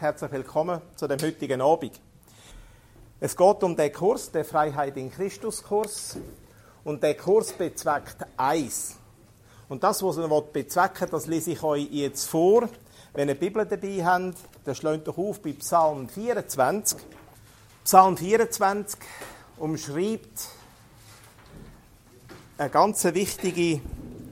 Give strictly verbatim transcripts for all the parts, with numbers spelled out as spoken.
Herzlich willkommen zu dem heutigen Abend. Es geht um den Kurs, den Freiheit in Christus Kurs. Und der Kurs bezweckt eins. Und das, was er bezwecken will, das lese ich euch jetzt vor. Wenn ihr die Bibel dabei habt, dann schlägt doch auf bei Psalm vierundzwanzig. Psalm vierundzwanzig umschreibt eine ganz wichtige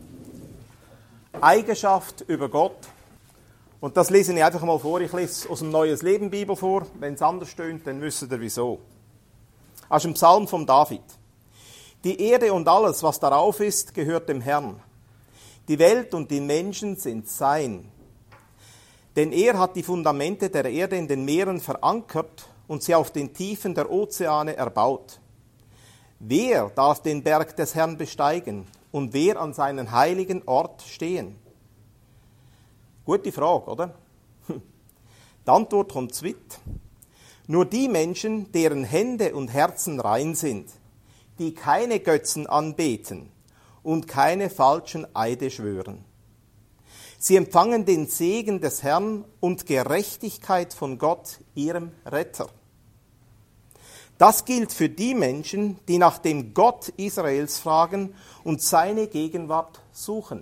Eigenschaft über Gott. Und das lese ich einfach mal vor. Ich lese aus dem Neues Leben Bibel vor. Wenn es anders steht, dann wisst ihr wieso. Aus dem Psalm von David. Die Erde und alles, was darauf ist, gehört dem Herrn. Die Welt und die Menschen sind sein. Denn er hat die Fundamente der Erde in den Meeren verankert und sie auf den Tiefen der Ozeane erbaut. Wer darf den Berg des Herrn besteigen und wer an seinen heiligen Ort stehen? Gute Frage, oder? Die Antwort kommt zu weit. Nur die Menschen, deren Hände und Herzen rein sind, die keine Götzen anbeten und keine falschen Eide schwören. Sie empfangen den Segen des Herrn und Gerechtigkeit von Gott, ihrem Retter. Das gilt für die Menschen, die nach dem Gott Israels fragen und seine Gegenwart suchen.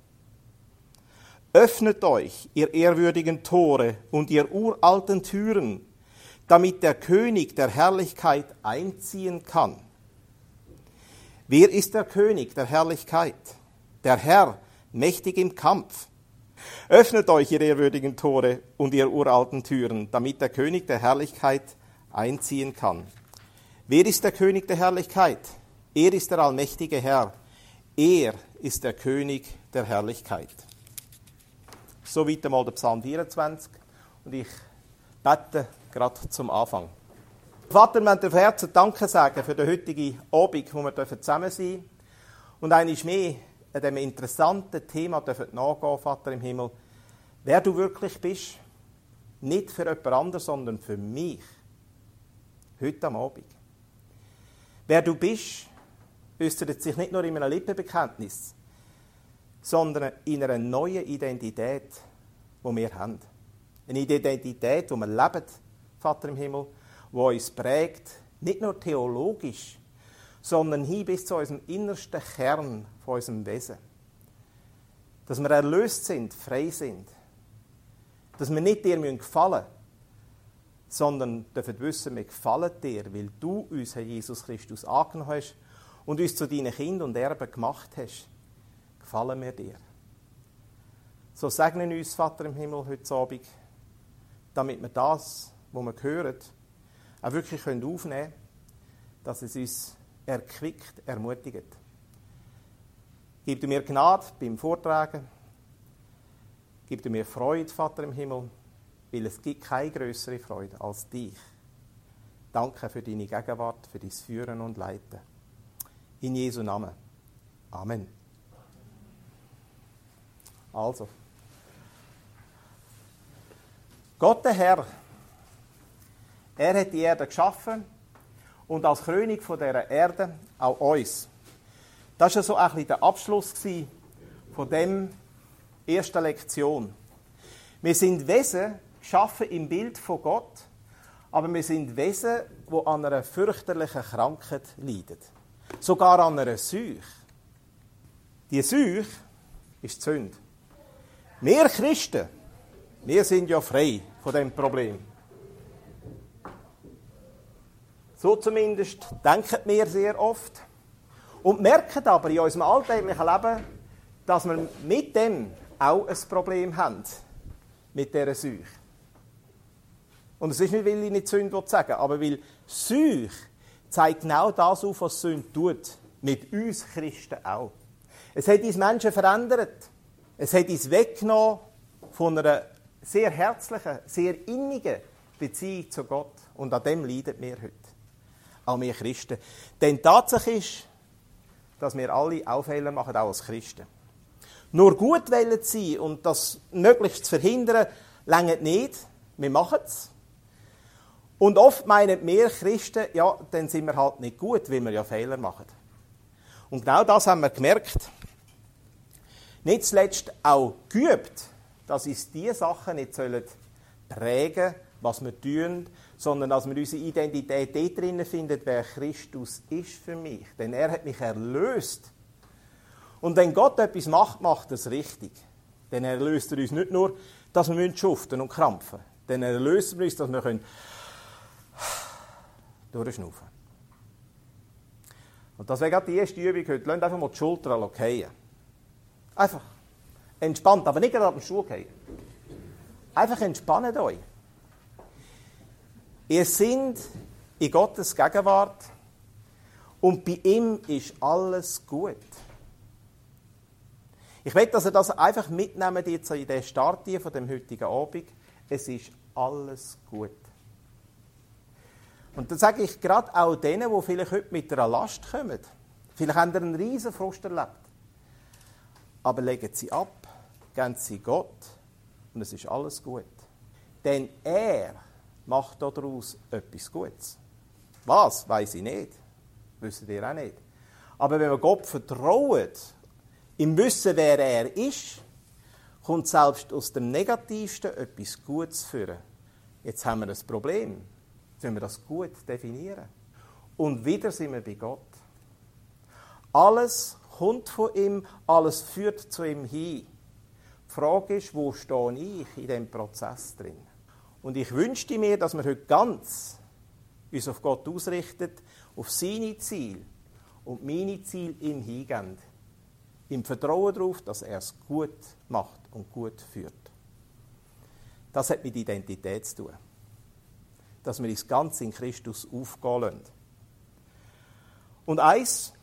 Öffnet euch, ihr ehrwürdigen Tore und ihr uralten Türen, damit der König der Herrlichkeit einziehen kann. Wer ist der König der Herrlichkeit? Der Herr, mächtig im Kampf. Öffnet euch, ihr ehrwürdigen Tore und ihr uralten Türen, damit der König der Herrlichkeit einziehen kann. Wer ist der König der Herrlichkeit? Er ist der allmächtige Herr. Er ist der König der Herrlichkeit. So weit einmal der Psalm vierundzwanzig und ich bete gerade zum Anfang. Vater, wir möchten auf Herzen Danke sagen für den heutigen Abend, wo wir zusammen sein dürfen und einmal mehr an diesem interessanten Thema dürfen nachgehen, Vater im Himmel, wer du wirklich bist, nicht für jemand anderes, sondern für mich, heute am Abend. Wer du bist, äußert sich nicht nur in einem Lippenbekenntnis, sondern in einer neuen Identität, die wir haben. Eine Identität, die wir leben, Vater im Himmel, die uns prägt, nicht nur theologisch, sondern hin bis zu unserem innersten Kern von unserem Wesen. Dass wir erlöst sind, frei sind. Dass wir nicht dir gefallen müssen, sondern dürfen wissen, wir gefallen dir, weil du uns, Herr Jesus Christus, angenommen hast und uns zu deinen Kindern und Erben gemacht hast. Gefallen wir dir. So segne uns, Vater im Himmel, heute Abend, damit wir das, was wir hören, auch wirklich aufnehmen können, dass es uns erquickt, ermutigt. Gib du mir Gnade beim Vortragen. Gib du mir Freude, Vater im Himmel, weil es gibt keine grössere Freude als dich. Danke für deine Gegenwart, für dein Führen und Leiten. In Jesu Namen. Amen. Also, Gott der Herr, er hat die Erde geschaffen und als Krönung von dieser Erde auch uns. Das war so ein bisschen der Abschluss von dieser ersten Lektion. Wir sind Wesen, geschaffen im Bild von Gott, aber wir sind Wesen, die an einer fürchterlichen Krankheit leiden. Sogar an einer Seuche. Die Seuche ist die Sünde. Wir Christen, wir sind ja frei von diesem Problem. So zumindest denken wir sehr oft. Und merken aber in unserem alltäglichen Leben, dass wir mit dem auch ein Problem haben. Mit dieser Seuche. Und es ist nicht, weil ich nicht Sünde sagen will, aber weil Seuche zeigt genau das auf, was Sünde tut. Mit uns Christen auch. Es hat uns Menschen verändert. Es hat uns weggenommen von einer sehr herzlichen, sehr innigen Beziehung zu Gott. Und an dem leiden wir heute. Auch wir Christen. Denn die Tatsache ist, dass wir alle auch Fehler machen, auch als Christen. Nur gut wollen sein und das möglichst zu verhindern, reicht nicht. Wir machen es. Und oft meinen wir Christen, ja, dann sind wir halt nicht gut, weil wir ja Fehler machen. Und genau das haben wir gemerkt. Nicht zuletzt auch geübt, dass uns diese Sachen nicht prägen, was wir tun, sondern dass wir unsere Identität dort drinnen finden, wer Christus ist für mich. Denn er hat mich erlöst. Und wenn Gott etwas macht, macht er es richtig. Denn er erlöst uns nicht nur, dass wir schuften und krampfen. Denn er erlöst uns, dass wir können durchschnaufen. Und das wäre gerade die erste Übung heute. Lasst einfach mal die Schultern fallen. Einfach. Entspannt, aber nicht gerade auf den Stuhl fallen. Einfach entspannt euch. Ihr seid in Gottes Gegenwart und bei ihm ist alles gut. Ich möchte, dass ihr das einfach mitnehmen jetzt in den Start hier von dem heutigen Abend. Es ist alles gut. Und dann sage ich gerade auch denen, die vielleicht heute mit einer Last kommen. Vielleicht haben sie einen riesen Frust erlebt. Aber legen sie ab, geben sie Gott und es ist alles gut. Denn er macht daraus etwas Gutes. Was? Weiss ich nicht. Wisst ihr auch nicht. Aber wenn wir Gott vertrauen, im Wissen, wer er ist, kommt selbst aus dem Negativsten etwas Gutes führen. Jetzt haben wir ein Problem. Jetzt müssen wir das gut definieren. Und wieder sind wir bei Gott. Alles kommt von ihm, alles führt zu ihm hin. Die Frage ist, wo stehe ich in diesem Prozess drin? Und ich wünschte mir, dass wir heute ganz uns auf Gott ausrichten, auf seine Ziele und meine Ziele ihm hingeben. Im Vertrauen darauf, dass er es gut macht und gut führt. Das hat mit Identität zu tun. Dass wir uns ganz in Christus aufgehen lassen. Und eins,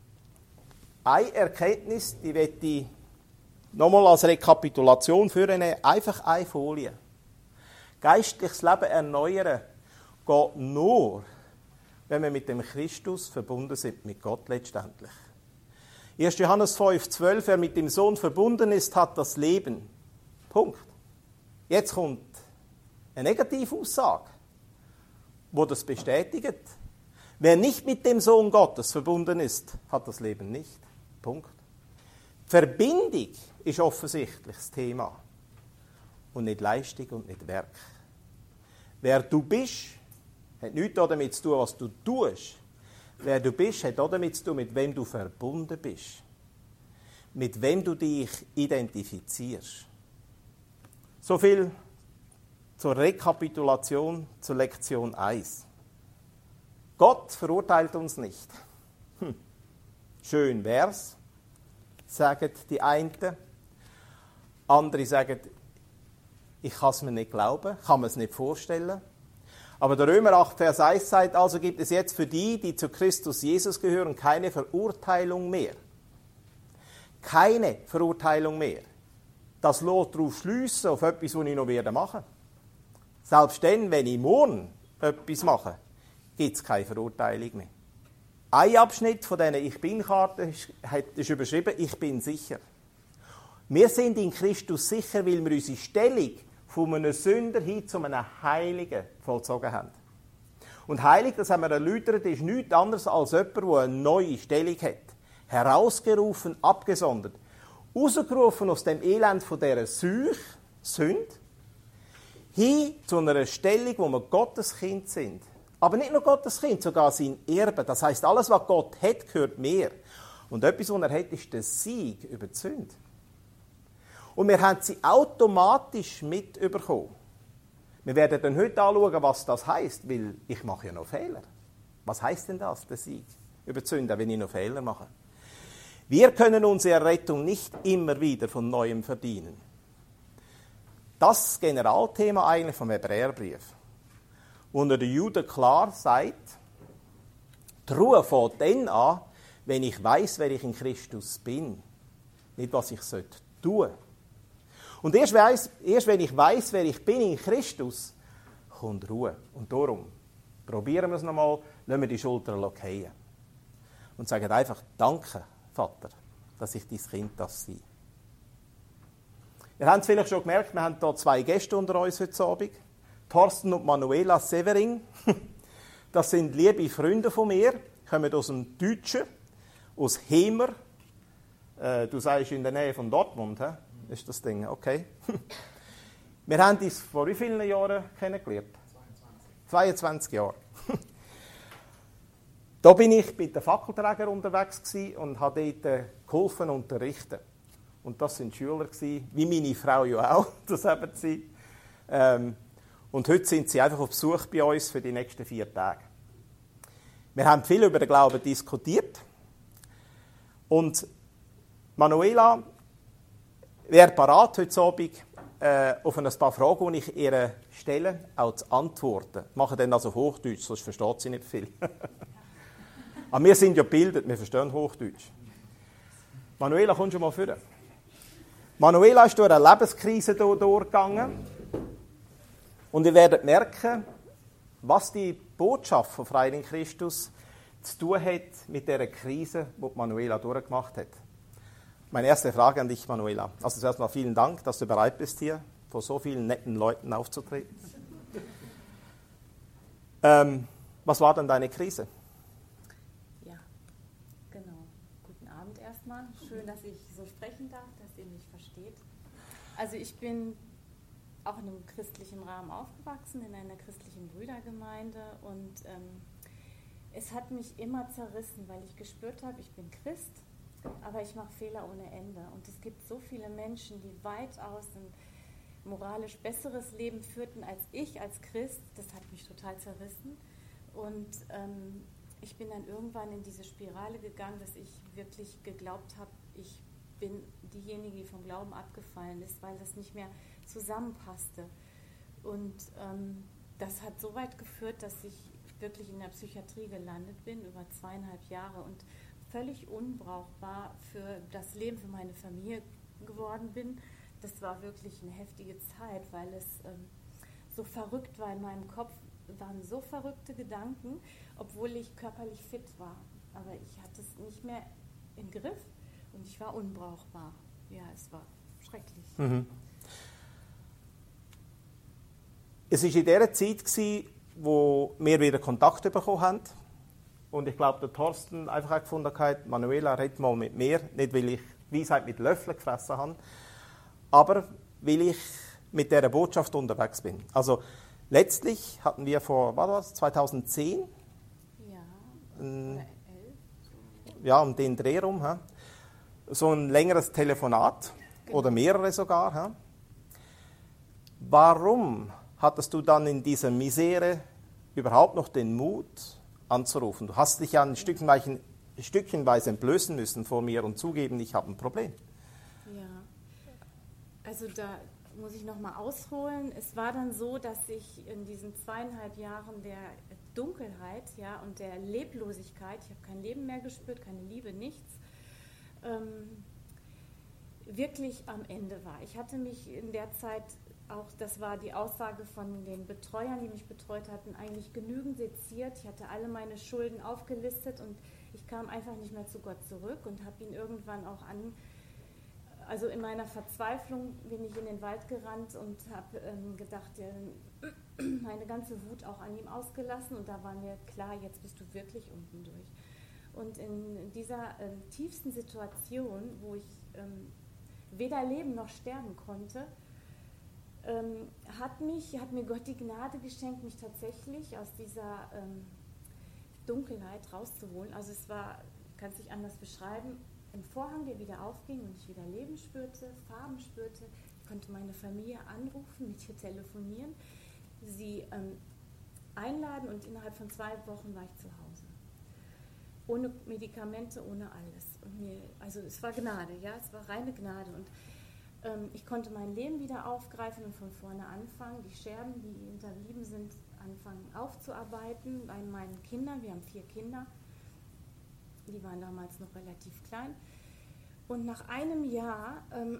eine Erkenntnis, die möchte ich nochmal als Rekapitulation führen, einfach eine Folie. Geistliches Leben erneuern geht nur, wenn wir mit dem Christus verbunden sind, mit Gott letztendlich. erster Johannes fünf, zwölf, wer mit dem Sohn verbunden ist, hat das Leben. Punkt. Jetzt kommt eine Negativaussage, die das bestätigt. Wer nicht mit dem Sohn Gottes verbunden ist, hat das Leben nicht. Punkt. Verbindung ist offensichtlich das Thema. Und nicht Leistung und nicht Werk. Wer du bist, hat nichts damit zu tun, was du tust. Wer du bist, hat auch damit zu tun, mit wem du verbunden bist. Mit wem du dich identifizierst. So viel zur Rekapitulation zur Lektion eins. Gott verurteilt uns nicht. Hm. Schön wär's, sagen die einen. Andere sagen, ich kann es mir nicht glauben, kann mir es nicht vorstellen. Aber der Römer acht, Vers eins sagt, also gibt es jetzt für die, die zu Christus Jesus gehören, keine Verurteilung mehr. Keine Verurteilung mehr. Das lässt darauf schliessen, auf etwas, was ich noch machen werde. Selbst dann, wenn ich morgen etwas mache, gibt es keine Verurteilung mehr. Ein Abschnitt von diesen Ich Bin-Karten ist, ist überschrieben, ich bin sicher. Wir sind in Christus sicher, weil wir unsere Stellung von einem Sünder hin zu einem Heiligen vollzogen haben. Und heilig, das haben wir erläutert, ist nichts anderes als jemand, der eine neue Stellung hat. Herausgerufen, abgesondert. Rausgerufen aus dem Elend von dieser Seuche, Sünde, hin zu einer Stellung, wo wir Gottes Kind sind. Aber nicht nur Gottes Kind, sogar sein Erbe. Das heisst, alles, was Gott hat, gehört mir. Und etwas, was er hat, ist der Sieg über die Sünde. Und wir haben sie automatisch mitbekommen. Wir werden dann heute anschauen, was das heisst, weil ich mache ja noch Fehler. Was heisst denn das, der Sieg über die Sünde, wenn ich noch Fehler mache? Wir können unsere Rettung nicht immer wieder von Neuem verdienen. Das Generalthema eigentlich vom Hebräerbrief. Wo der Jude klar sagt, die Ruhe fängt dann an, wenn ich weiss, wer ich in Christus bin. Nicht, was ich tun sollte. Und erst, weiss, erst wenn ich weiss, wer ich bin in Christus, kommt Ruhe. Und darum probieren wir es nochmal, lassen wir die Schultern fallen. Und sagen einfach, danke, Vater, dass ich dein Kind das sein. Ihr habt es vielleicht schon gemerkt, wir haben hier zwei Gäste unter uns heute Abend. Thorsten und Manuela Severing. Das sind liebe Freunde von mir, kommen aus dem Deutschen, aus Hemer. Äh, du sagst in der Nähe von Dortmund, he? Ist das Ding, okay. Wir haben uns vor wie vielen Jahren kennengelernt? zweiundzwanzig. zweiundzwanzig Jahre. Da bin ich mit den Fackelträgern unterwegs gewesen und habe dort geholfen unterrichten. Und das sind Schüler gewesen, wie meine Frau ja auch zur selben Zeit. Ähm, und heute sind sie einfach auf Besuch bei uns für die nächsten vier Tage. Wir haben viel über den Glauben diskutiert. Und Manuela wäre parat heute Abend äh, auf ein paar Fragen, die ich ihr stelle, auch zu antworten. Ich mache dann also Hochdeutsch, sonst versteht sie nicht viel. Aber wir sind ja gebildet, wir verstehen Hochdeutsch. Manuela, kommst du mal vor? Manuela ist durch eine Lebenskrise durchgegangen. Und ihr werdet merken, was die Botschaft von Freiling Christus zu tun hat mit dieser Krise, die Manuela durchgemacht hat. Meine erste Frage an dich, Manuela. Also zuerst mal vielen Dank, dass du bereit bist, hier vor so vielen netten Leuten aufzutreten. ähm, was war denn deine Krise? Ja, genau. Guten Abend erstmal. Schön, dass ich so sprechen darf, dass ihr mich versteht. Also ich bin auch in einem christlichen Rahmen aufgewachsen, in einer christlichen Brüdergemeinde, und ähm, es hat mich immer zerrissen, weil ich gespürt habe, ich bin Christ, aber ich mache Fehler ohne Ende. Und es gibt so viele Menschen, die weitaus ein moralisch besseres Leben führten als ich als Christ. Das hat mich total zerrissen. Und ähm, ich bin dann irgendwann in diese Spirale gegangen, dass ich wirklich geglaubt habe, ich bin diejenige, die vom Glauben abgefallen ist, weil das nicht mehr zusammenpasste. Und ähm, das hat so weit geführt, dass ich wirklich in der Psychiatrie gelandet bin, über zweieinhalb Jahre, und völlig unbrauchbar für das Leben, für meine Familie geworden bin. Das war wirklich eine heftige Zeit, weil es ähm, so verrückt war in meinem Kopf, waren so verrückte Gedanken, obwohl ich körperlich fit war. Aber ich hatte es nicht mehr im Griff und ich war unbrauchbar. Ja, es war schrecklich. Mhm. Es war in dieser Zeit, wo wir wieder Kontakt bekommen haben. Und ich glaube, der Thorsten einfach gefunden hat, Manuela, red mal mit mir. Nicht, weil ich Weisheit mit Löffeln gefressen habe, aber weil ich mit dieser Botschaft unterwegs bin. Also letztlich hatten wir vor, was war das, zweitausendzehn? Ja, ähm, oder elf. Ja, um den Dreh rum. He? So ein längeres Telefonat, genau. Oder mehrere sogar. He? Warum hattest du dann in dieser Misere überhaupt noch den Mut anzurufen? Du hast dich ja ein Stückchenweise, Stückchenweise entblößen müssen vor mir und zugeben, ich habe ein Problem. Ja, also da muss ich nochmal ausholen. Es war dann so, dass ich in diesen zweieinhalb Jahren der Dunkelheit, ja, und der Leblosigkeit, ich habe kein Leben mehr gespürt, keine Liebe, nichts, ähm, wirklich am Ende war. Ich hatte mich in der Zeit auch, das war die Aussage von den Betreuern, die mich betreut hatten, eigentlich genügend seziert. Ich hatte alle meine Schulden aufgelistet und ich kam einfach nicht mehr zu Gott zurück und habe ihn irgendwann auch an, also in meiner Verzweiflung bin ich in den Wald gerannt und habe ähm, gedacht, ja, meine ganze Wut auch an ihm ausgelassen, und da war mir klar, jetzt bist du wirklich unten durch. Und in dieser ähm, tiefsten Situation, wo ich ähm, weder leben noch sterben konnte, Ähm, hat, mich, hat mir Gott die Gnade geschenkt, mich tatsächlich aus dieser ähm, Dunkelheit rauszuholen. Also es war, kann es nicht anders beschreiben, ein Vorhang, der wieder aufging und ich wieder Leben spürte, Farben spürte. Ich konnte meine Familie anrufen, mit ihr telefonieren, sie ähm, einladen, und innerhalb von zwei Wochen war ich zu Hause. Ohne Medikamente, ohne alles. Und mir, also es war Gnade, ja, es war reine Gnade. Und ich konnte mein Leben wieder aufgreifen und von vorne anfangen, die Scherben, die hinterblieben sind, anfangen aufzuarbeiten bei meinen Kindern. Wir haben vier Kinder, die waren damals noch relativ klein. Und nach einem Jahr ähm,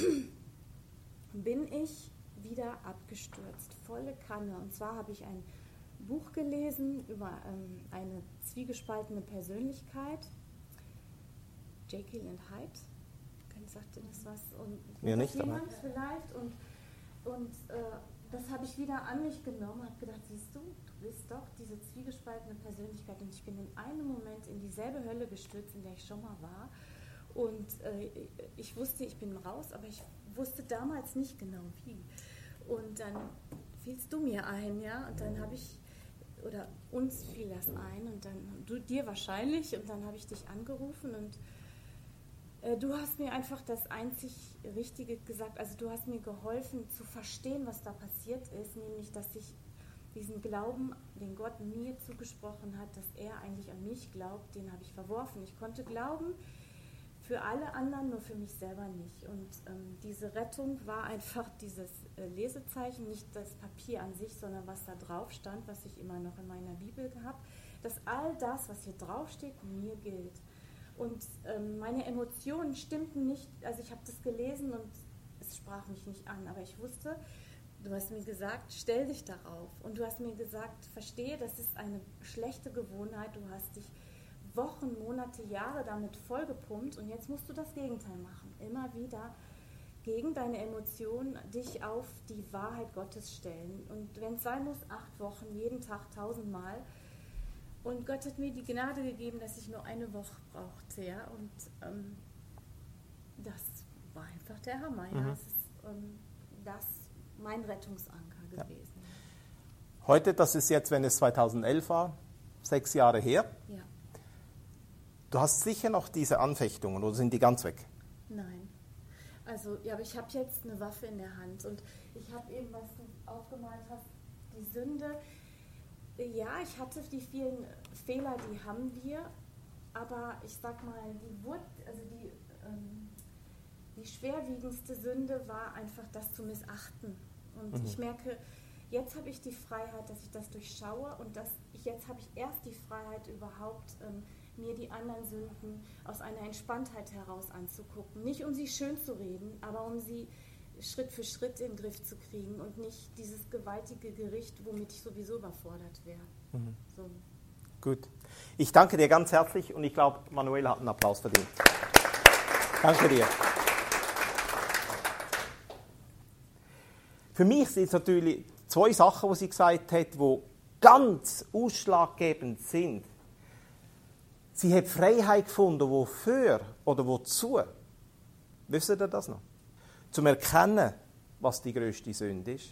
bin ich wieder abgestürzt, volle Kanne. Und zwar habe ich ein Buch gelesen über ähm, eine zwiegespaltene Persönlichkeit, Jekyll und Hyde. Sagte das was, und ja, nicht jemand vielleicht, und, und äh, das habe ich wieder an mich genommen und habe gedacht, siehst du, du bist doch diese zwiegespaltene Persönlichkeit, und ich bin in einem Moment in dieselbe Hölle gestürzt, in der ich schon mal war, und äh, ich wusste, ich bin raus, aber ich wusste damals nicht genau wie. Und dann fielst du mir ein, ja, und dann habe ich, oder uns fiel das ein und dann, du dir wahrscheinlich, und dann habe ich dich angerufen und äh, du hast mir einfach das einzig Richtige gesagt, also du hast mir geholfen zu verstehen, was da passiert ist, nämlich, dass ich diesen Glauben, den Gott mir zugesprochen hat, dass er eigentlich an mich glaubt, den habe ich verworfen. Ich konnte glauben für alle anderen, nur für mich selber nicht. Und ähm, diese Rettung war einfach dieses äh, Lesezeichen, nicht das Papier an sich, sondern was da drauf stand, was ich immer noch in meiner Bibel habe, dass all das, was hier drauf steht, mir gilt. Und ähm, meine Emotionen stimmten nicht, also ich habe das gelesen und es sprach mich nicht an, aber ich wusste, du hast mir gesagt, stell dich darauf. Und du hast mir gesagt, verstehe, das ist eine schlechte Gewohnheit, du hast dich Wochen, Monate, Jahre damit vollgepumpt und jetzt musst du das Gegenteil machen. Immer wieder gegen deine Emotionen dich auf die Wahrheit Gottes stellen. Und wenn es sein muss, acht Wochen, jeden Tag tausendmal. Und Gott hat mir die Gnade gegeben, dass ich nur eine Woche brauchte. Ja? Und ähm, das war einfach der Hammer. Ja? Mhm. Das ist ähm, das mein Rettungsanker gewesen. Ja. Heute, das ist jetzt, wenn es zweitausendelf war, sechs Jahre her. Ja. Du hast sicher noch diese Anfechtungen oder sind die ganz weg? Nein. Also, ja, aber ich habe jetzt eine Waffe in der Hand und ich habe eben, was du aufgemalt hast, die Sünde. Ja, ich hatte die vielen Fehler, die haben wir, aber ich sag mal, die Wut, also die, ähm, die schwerwiegendste Sünde war einfach das zu missachten. Und mhm. ich merke, jetzt habe ich die Freiheit, dass ich das durchschaue und dass ich, jetzt habe ich erst die Freiheit überhaupt, ähm, mir die anderen Sünden aus einer Entspanntheit heraus anzugucken. Nicht um sie schön zu reden, aber um sie Schritt für Schritt in den Griff zu kriegen und nicht dieses gewaltige Gericht, womit ich sowieso überfordert wäre. Mhm. So. Gut. Ich danke dir ganz herzlich und ich glaube, Manuela hat einen Applaus verdient. Danke dir. Für mich sind es natürlich zwei Sachen, die sie gesagt hat, die ganz ausschlaggebend sind. Sie hat Freiheit gefunden, wofür oder wozu. Wisst ihr das noch? Zum Erkennen, was die grösste Sünde ist.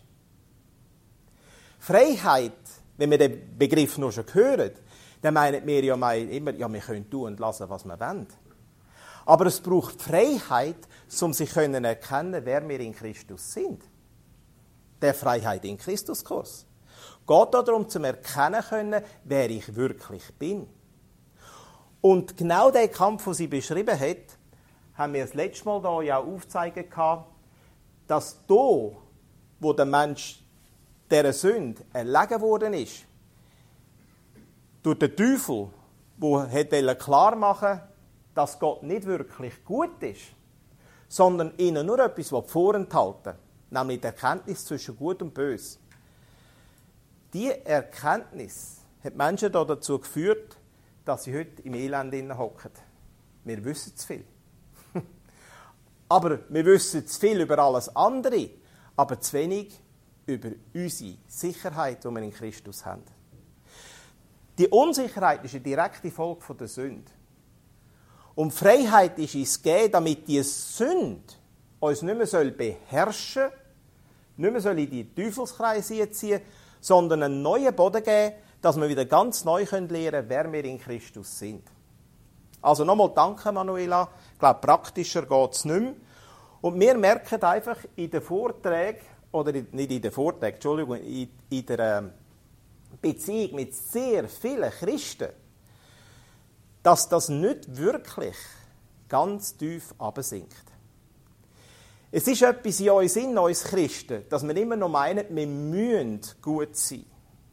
Freiheit, wenn wir den Begriff nur schon hören, dann meinen wir ja immer, ja, wir können tun und lassen, was wir wollen. Aber es braucht Freiheit, um sich zu erkennen, wer wir in Christus sind. Der Freiheit in Christuskurs. Geht darum, zu erkennen können, wer ich wirklich bin. Und genau den Kampf, den sie beschrieben hat, haben wir das letzte Mal da ja aufgezeigt, dass da, wo der Mensch dieser Sünde erlegen worden ist, durch den Teufel, der klar machen wollte, dass Gott nicht wirklich gut ist, sondern ihnen nur etwas vorenthalten, nämlich die Erkenntnis zwischen Gut und Böse. Diese Erkenntnis hat Menschen dazu geführt, dass sie heute im Elend hocken. Wir wissen zu viel. Aber wir wissen zu viel über alles andere, aber zu wenig über unsere Sicherheit, die wir in Christus haben. Die Unsicherheit ist eine direkte Folge der Sünde. Und Freiheit ist uns gegeben, damit die Sünde uns nicht mehr beherrschen soll, nicht mehr in die Teufelskreise ziehen, sondern einen neuen Boden geben, dass wir wieder ganz neu lernen können, wer wir in Christus sind. Also nochmal danke, Manuela. Ich glaube, praktischer geht es nicht mehr. Und wir merken einfach in den Vorträgen, oder nicht in den Vorträgen, Entschuldigung, in, in der Beziehung mit sehr vielen Christen, dass das nicht wirklich ganz tief absinkt. Es ist etwas in uns, in uns Christen, dass wir immer noch meinen, wir müssen gut sein.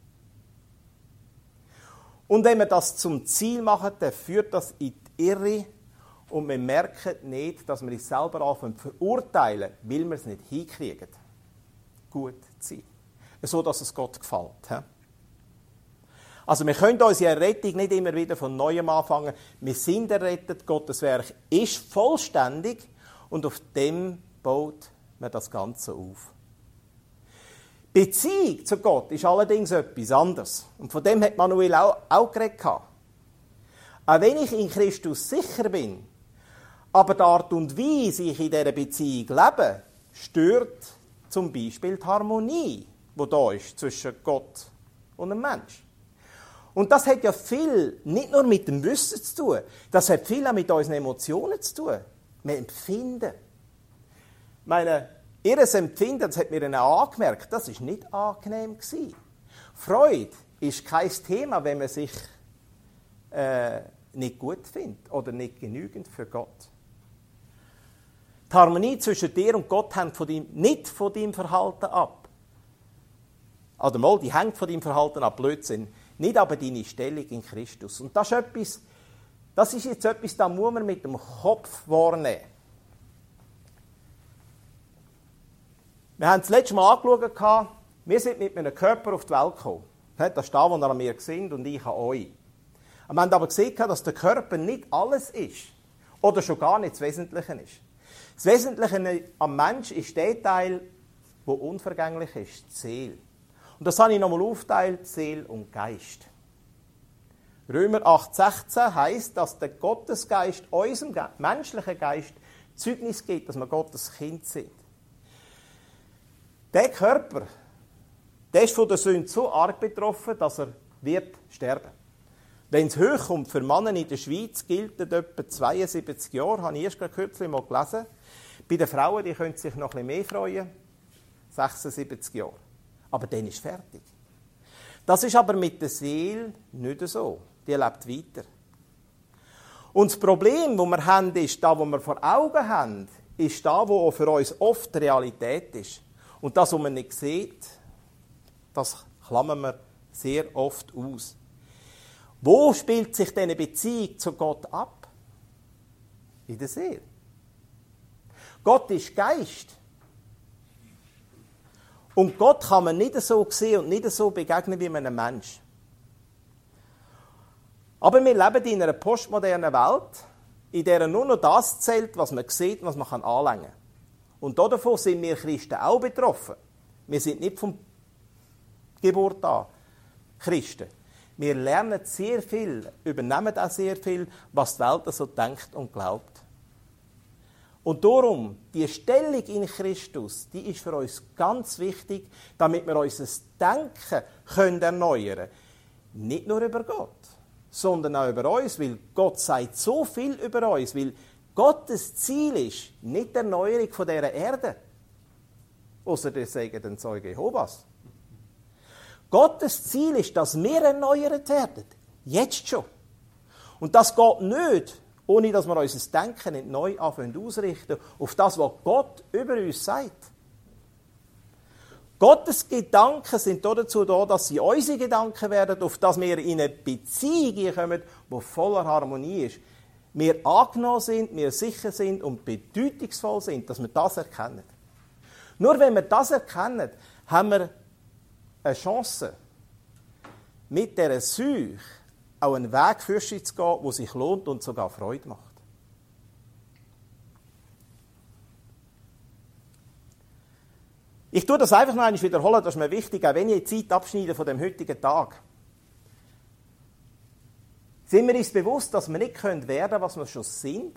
Und wenn wir das zum Ziel machen, dann führt das in die Irre und wir merken nicht, dass wir uns selber anfangen zu verurteilen, weil wir es nicht hinkriegen, gut zu sein. So, dass es Gott gefällt. Also wir können unsere Errettung nicht immer wieder von Neuem anfangen. Wir sind errettet, Gottes Werk ist vollständig und auf dem baut man das Ganze auf. Beziehung zu Gott ist allerdings etwas anderes. Und von dem hat Manuel auch, auch geredet. Auch wenn ich in Christus sicher bin, aber die Art und Weise, wie ich in dieser Beziehung lebe, stört zum Beispiel die Harmonie, die da ist zwischen Gott und dem Mensch. Und das hat ja viel nicht nur mit dem Wissen zu tun, das hat viel auch mit unseren Emotionen zu tun. Wir empfinden. Ich meine, ihr Empfinden, das hat mir dann auch angemerkt, das war nicht angenehm gewesen. Freude ist kein Thema, wenn man sich äh, nicht gut findet oder nicht genügend für Gott. Die Harmonie zwischen dir und Gott hängt von deinem, nicht von deinem Verhalten ab. Also mal, die hängt von deinem Verhalten ab, Blödsinn. Nicht aber deine Stellung in Christus. Und das ist etwas, das ist jetzt etwas, das muss man mit dem Kopf wahrnehmen. Wir haben das letzte Mal angeschaut, wir sind mit einem Körper auf die Welt gekommen. Das ist da, wo ihr an mir sind und ich an euch. Wir haben aber gesehen, dass der Körper nicht alles ist. Oder schon gar nicht das Wesentliche ist. Das Wesentliche am Menschen ist der Teil, der unvergänglich ist, die Seele. Und das habe ich nochmal aufgeteilt, Seele und Geist. Römer acht sechzehn heisst, dass der Gottesgeist unserem Ge- menschlichen Geist Zeugnis gibt, dass wir Gottes Kind sind. Der Körper, der ist von der Sünde so arg betroffen, dass er wird sterben. Wenn es hochkommt, für Männer in der Schweiz gilt es etwa zweiundsiebzig Jahre, habe ich erst gerade kürzlich mal gelesen. Bei den Frauen, die können sich noch ein bisschen mehr freuen, sechsundsiebzig Jahre. Aber dann ist fertig. Das ist aber mit der Seele nicht so. Die lebt weiter. Und das Problem, das wir haben, ist, das, was wir vor Augen haben, ist das, was für uns oft Realität ist. Und das, was man nicht sieht, das klammern wir sehr oft aus. Wo spielt sich diese Beziehung zu Gott ab? In der Seele. Gott ist Geist. Und Gott kann man nicht so sehen und nicht so begegnen wie einem Mensch. Aber wir leben in einer postmodernen Welt, in der nur noch das zählt, was man sieht und was man anlängen kann. Und davon sind wir Christen auch betroffen. Wir sind nicht von Geburt an Christen. Wir lernen sehr viel, übernehmen auch sehr viel, was die Welt so denkt und glaubt. Und darum, die Stellung in Christus, die ist für uns ganz wichtig, damit wir unser Denken können erneuern können. Nicht nur über Gott, sondern auch über uns, weil Gott sagt so viel über uns, weil Gottes Ziel ist nicht die Erneuerung von dieser Erde, ausser der Segen den Zeugen Jehovas. Gottes Ziel ist, dass wir erneuert werden. Jetzt schon. Und das geht nicht, ohne dass wir unser Denken nicht neu anfangen ausrichten auf das, was Gott über uns sagt. Gottes Gedanken sind dazu da, dass sie unsere Gedanken werden, auf dass wir in eine Beziehung kommen, die voller Harmonie ist. Wir angenommen sind, wir sicher sind und bedeutungsvoll sind, dass wir das erkennen. Nur wenn wir das erkennen, haben wir eine Chance, mit dieser Seuche auch einen Weg für sich zu gehen, der sich lohnt und sogar Freude macht. Ich tue das einfach noch einmal wiederholen, das ist mir wichtig, auch wenn ich die Zeit abschneide von dem heutigen Tag. Sind wir uns bewusst, dass wir nicht werden können, was wir schon sind?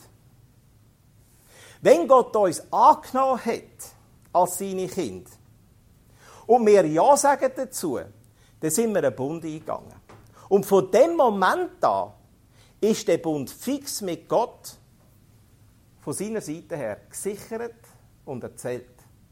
Wenn Gott uns angenommen hat als seine Kinder und wir Ja sagen dazu, dann sind wir einen Bund eingegangen. Und von dem Moment an ist der Bund fix mit Gott von seiner Seite her gesichert und erzählt.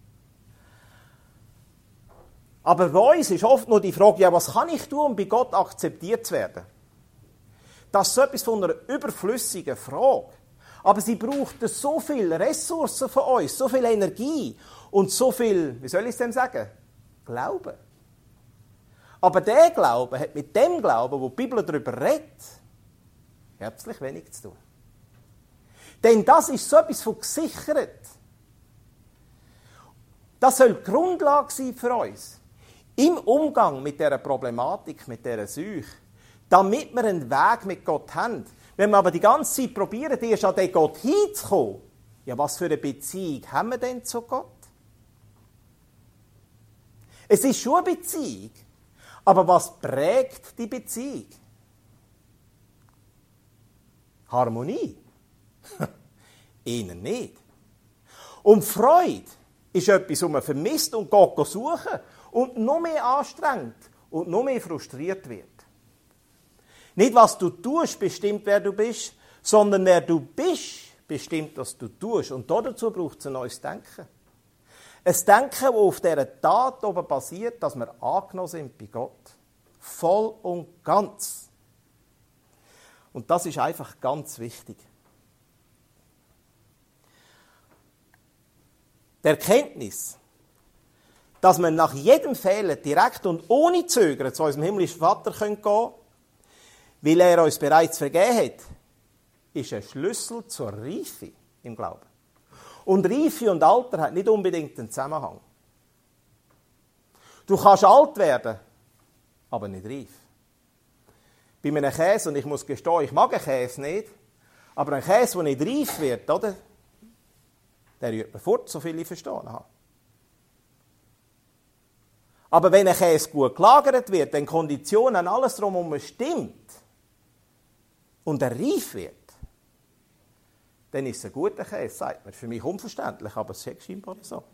Aber bei uns ist oft nur die Frage, ja, was kann ich tun, um bei Gott akzeptiert zu werden? Das ist so etwas von einer überflüssigen Frage. Aber sie braucht so viele Ressourcen von uns, so viel Energie und so viel, wie soll ich es denn sagen, Glauben. Aber der Glaube hat mit dem Glauben, wo die Bibel darüber redet, herzlich wenig zu tun. Denn das ist so etwas von gesichert. Das soll die Grundlage sein für uns. Im Umgang mit dieser Problematik, mit dieser Seuche, damit wir einen Weg mit Gott haben. Wenn wir aber die ganze Zeit probieren, erst an den Gott hinzukommen, ja, was für eine Beziehung haben wir denn zu Gott? Es ist schon eine Beziehung, aber was prägt die Beziehung? Harmonie? Ihnen nicht. Und Freude, ist etwas, das man vermisst und Gott suchen und noch mehr anstrengt und noch mehr frustriert wird. Nicht, was du tust, bestimmt, wer du bist, sondern wer du bist, bestimmt, was du tust. Und dazu braucht es ein neues Denken. Ein Denken, das auf dieser Tat oben basiert, dass wir angenommen sind bei Gott. Voll und ganz. Und das ist einfach ganz wichtig. Die Erkenntnis, dass wir nach jedem Fehler direkt und ohne Zögern zu unserem himmlischen Vater gehen können, weil er uns bereits vergeben hat, ist ein Schlüssel zur Reife im Glauben. Und Reife und Alter hat nicht unbedingt einen Zusammenhang. Du kannst alt werden, aber nicht reif. Bei einem Käse, und ich muss gestehen, ich mag einen Käse nicht, aber ein Käse, der nicht reif wird, oder? Der rührt mir fort, so viel ich verstanden habe. Aber wenn ein Käse gut gelagert wird, wenn Konditionen, alles drumherum stimmt und er reif wird, dann ist es ein guter Käse, sagt man. Für mich unverständlich, aber es ist scheinbar so.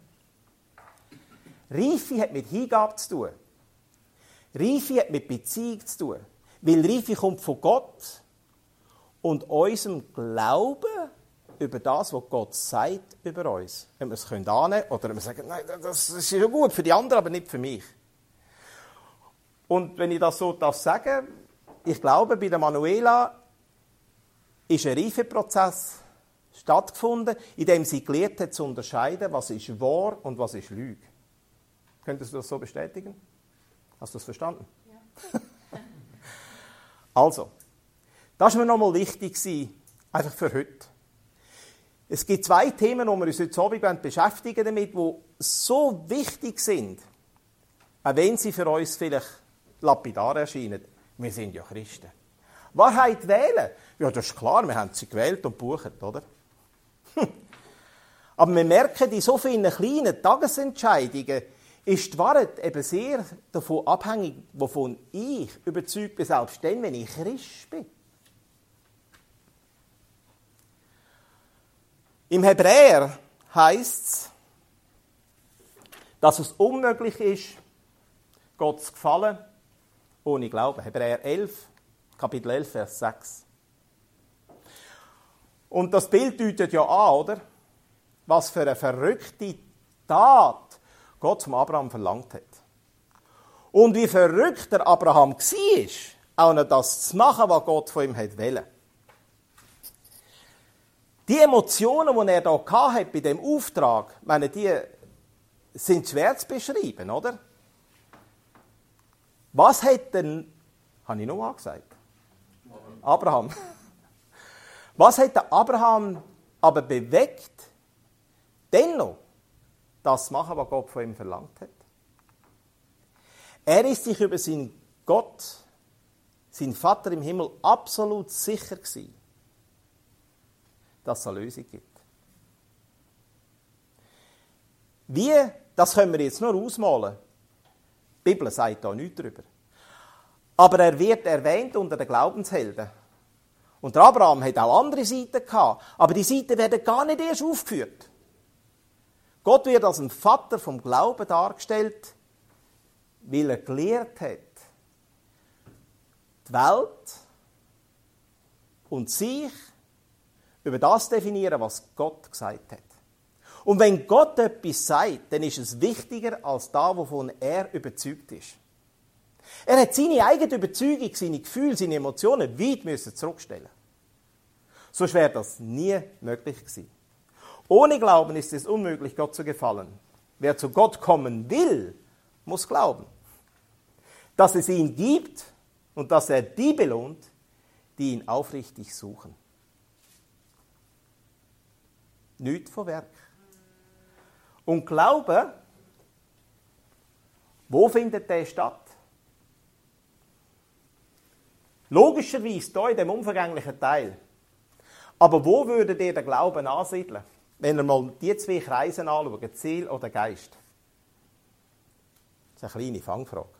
Reife hat mit Hingabe zu tun. Reife hat mit Beziehung zu tun. Weil Reife kommt von Gott und unserem Glauben über das, was Gott sagt über uns. Wenn wir es annehmen können oder wenn wir sagen, nein, das ist ja gut für die anderen, aber nicht für mich. Und wenn ich das so sagen darf, ich glaube, bei der Manuela ist ein Reifeprozess stattgefunden, in dem sie gelernt hat zu unterscheiden, was ist wahr und was ist Lüge. Könntest du das so bestätigen? Hast du das verstanden? Ja. Also, das war mir nochmal wichtig, einfach für heute. Es gibt zwei Themen, die wir uns heute Abend beschäftigen damit, die so wichtig sind, auch wenn sie für uns vielleicht lapidar erscheinen. Wir sind ja Christen. Wahrheit wählen? Ja, das ist klar, wir haben sie gewählt und gebucht, oder? Aber wir merken, in so vielen kleinen Tagesentscheidungen ist die Wahrheit eben sehr davon abhängig, wovon ich überzeugt bin, selbst dann, wenn ich Christ bin. Im Hebräer heisst es, dass es unmöglich ist, Gott zu gefallen, ohne Glauben. Hebräer elf, Kapitel elf, Vers sechs. Und das Bild deutet ja an, oder? Was für eine verrückte Tat Gott zum Abraham verlangt hat. Und wie verrückt der Abraham war, auch noch das zu machen, was Gott von ihm wollte. Die Emotionen, die er hier hatte bei diesem Auftrag, meine, die sind schwer zu beschreiben, oder? Was hat denn, habe ich noch gesagt? Abraham. Was hat der Abraham aber bewegt, dennoch das zu machen, was Gott von ihm verlangt hat? Er ist sich über seinen Gott, seinen Vater im Himmel, absolut sicher gewesen, dass es eine Lösung gibt. Wie, das können wir jetzt nur ausmalen. Die Bibel sagt da nichts darüber. Aber er wird erwähnt unter den Glaubenshelden. Und der Abraham hat auch andere Seiten gehabt, aber die Seiten werden gar nicht erst aufgeführt. Gott wird als ein Vater vom Glauben dargestellt, weil er gelehrt hat, die Welt und sich über das definieren, was Gott gesagt hat. Und wenn Gott etwas sagt, dann ist es wichtiger als das, wovon er überzeugt ist. Er hat seine eigene Überzeugung, seine Gefühle, seine Emotionen weit müssen zurückstellen. Sonst wäre das nie möglich gewesen. Ohne Glauben ist es unmöglich, Gott zu gefallen. Wer zu Gott kommen will, muss glauben, dass es ihn gibt und dass er die belohnt, die ihn aufrichtig suchen. Nichts von Werk. Und Glaube, wo findet der statt? Logischerweise hier in dem unvergänglichen Teil. Aber wo würdet ihr den Glauben ansiedeln? Wenn ihr mal die zwei Kreise anschaut, Seele oder Geist. Das ist eine kleine Fangfrage.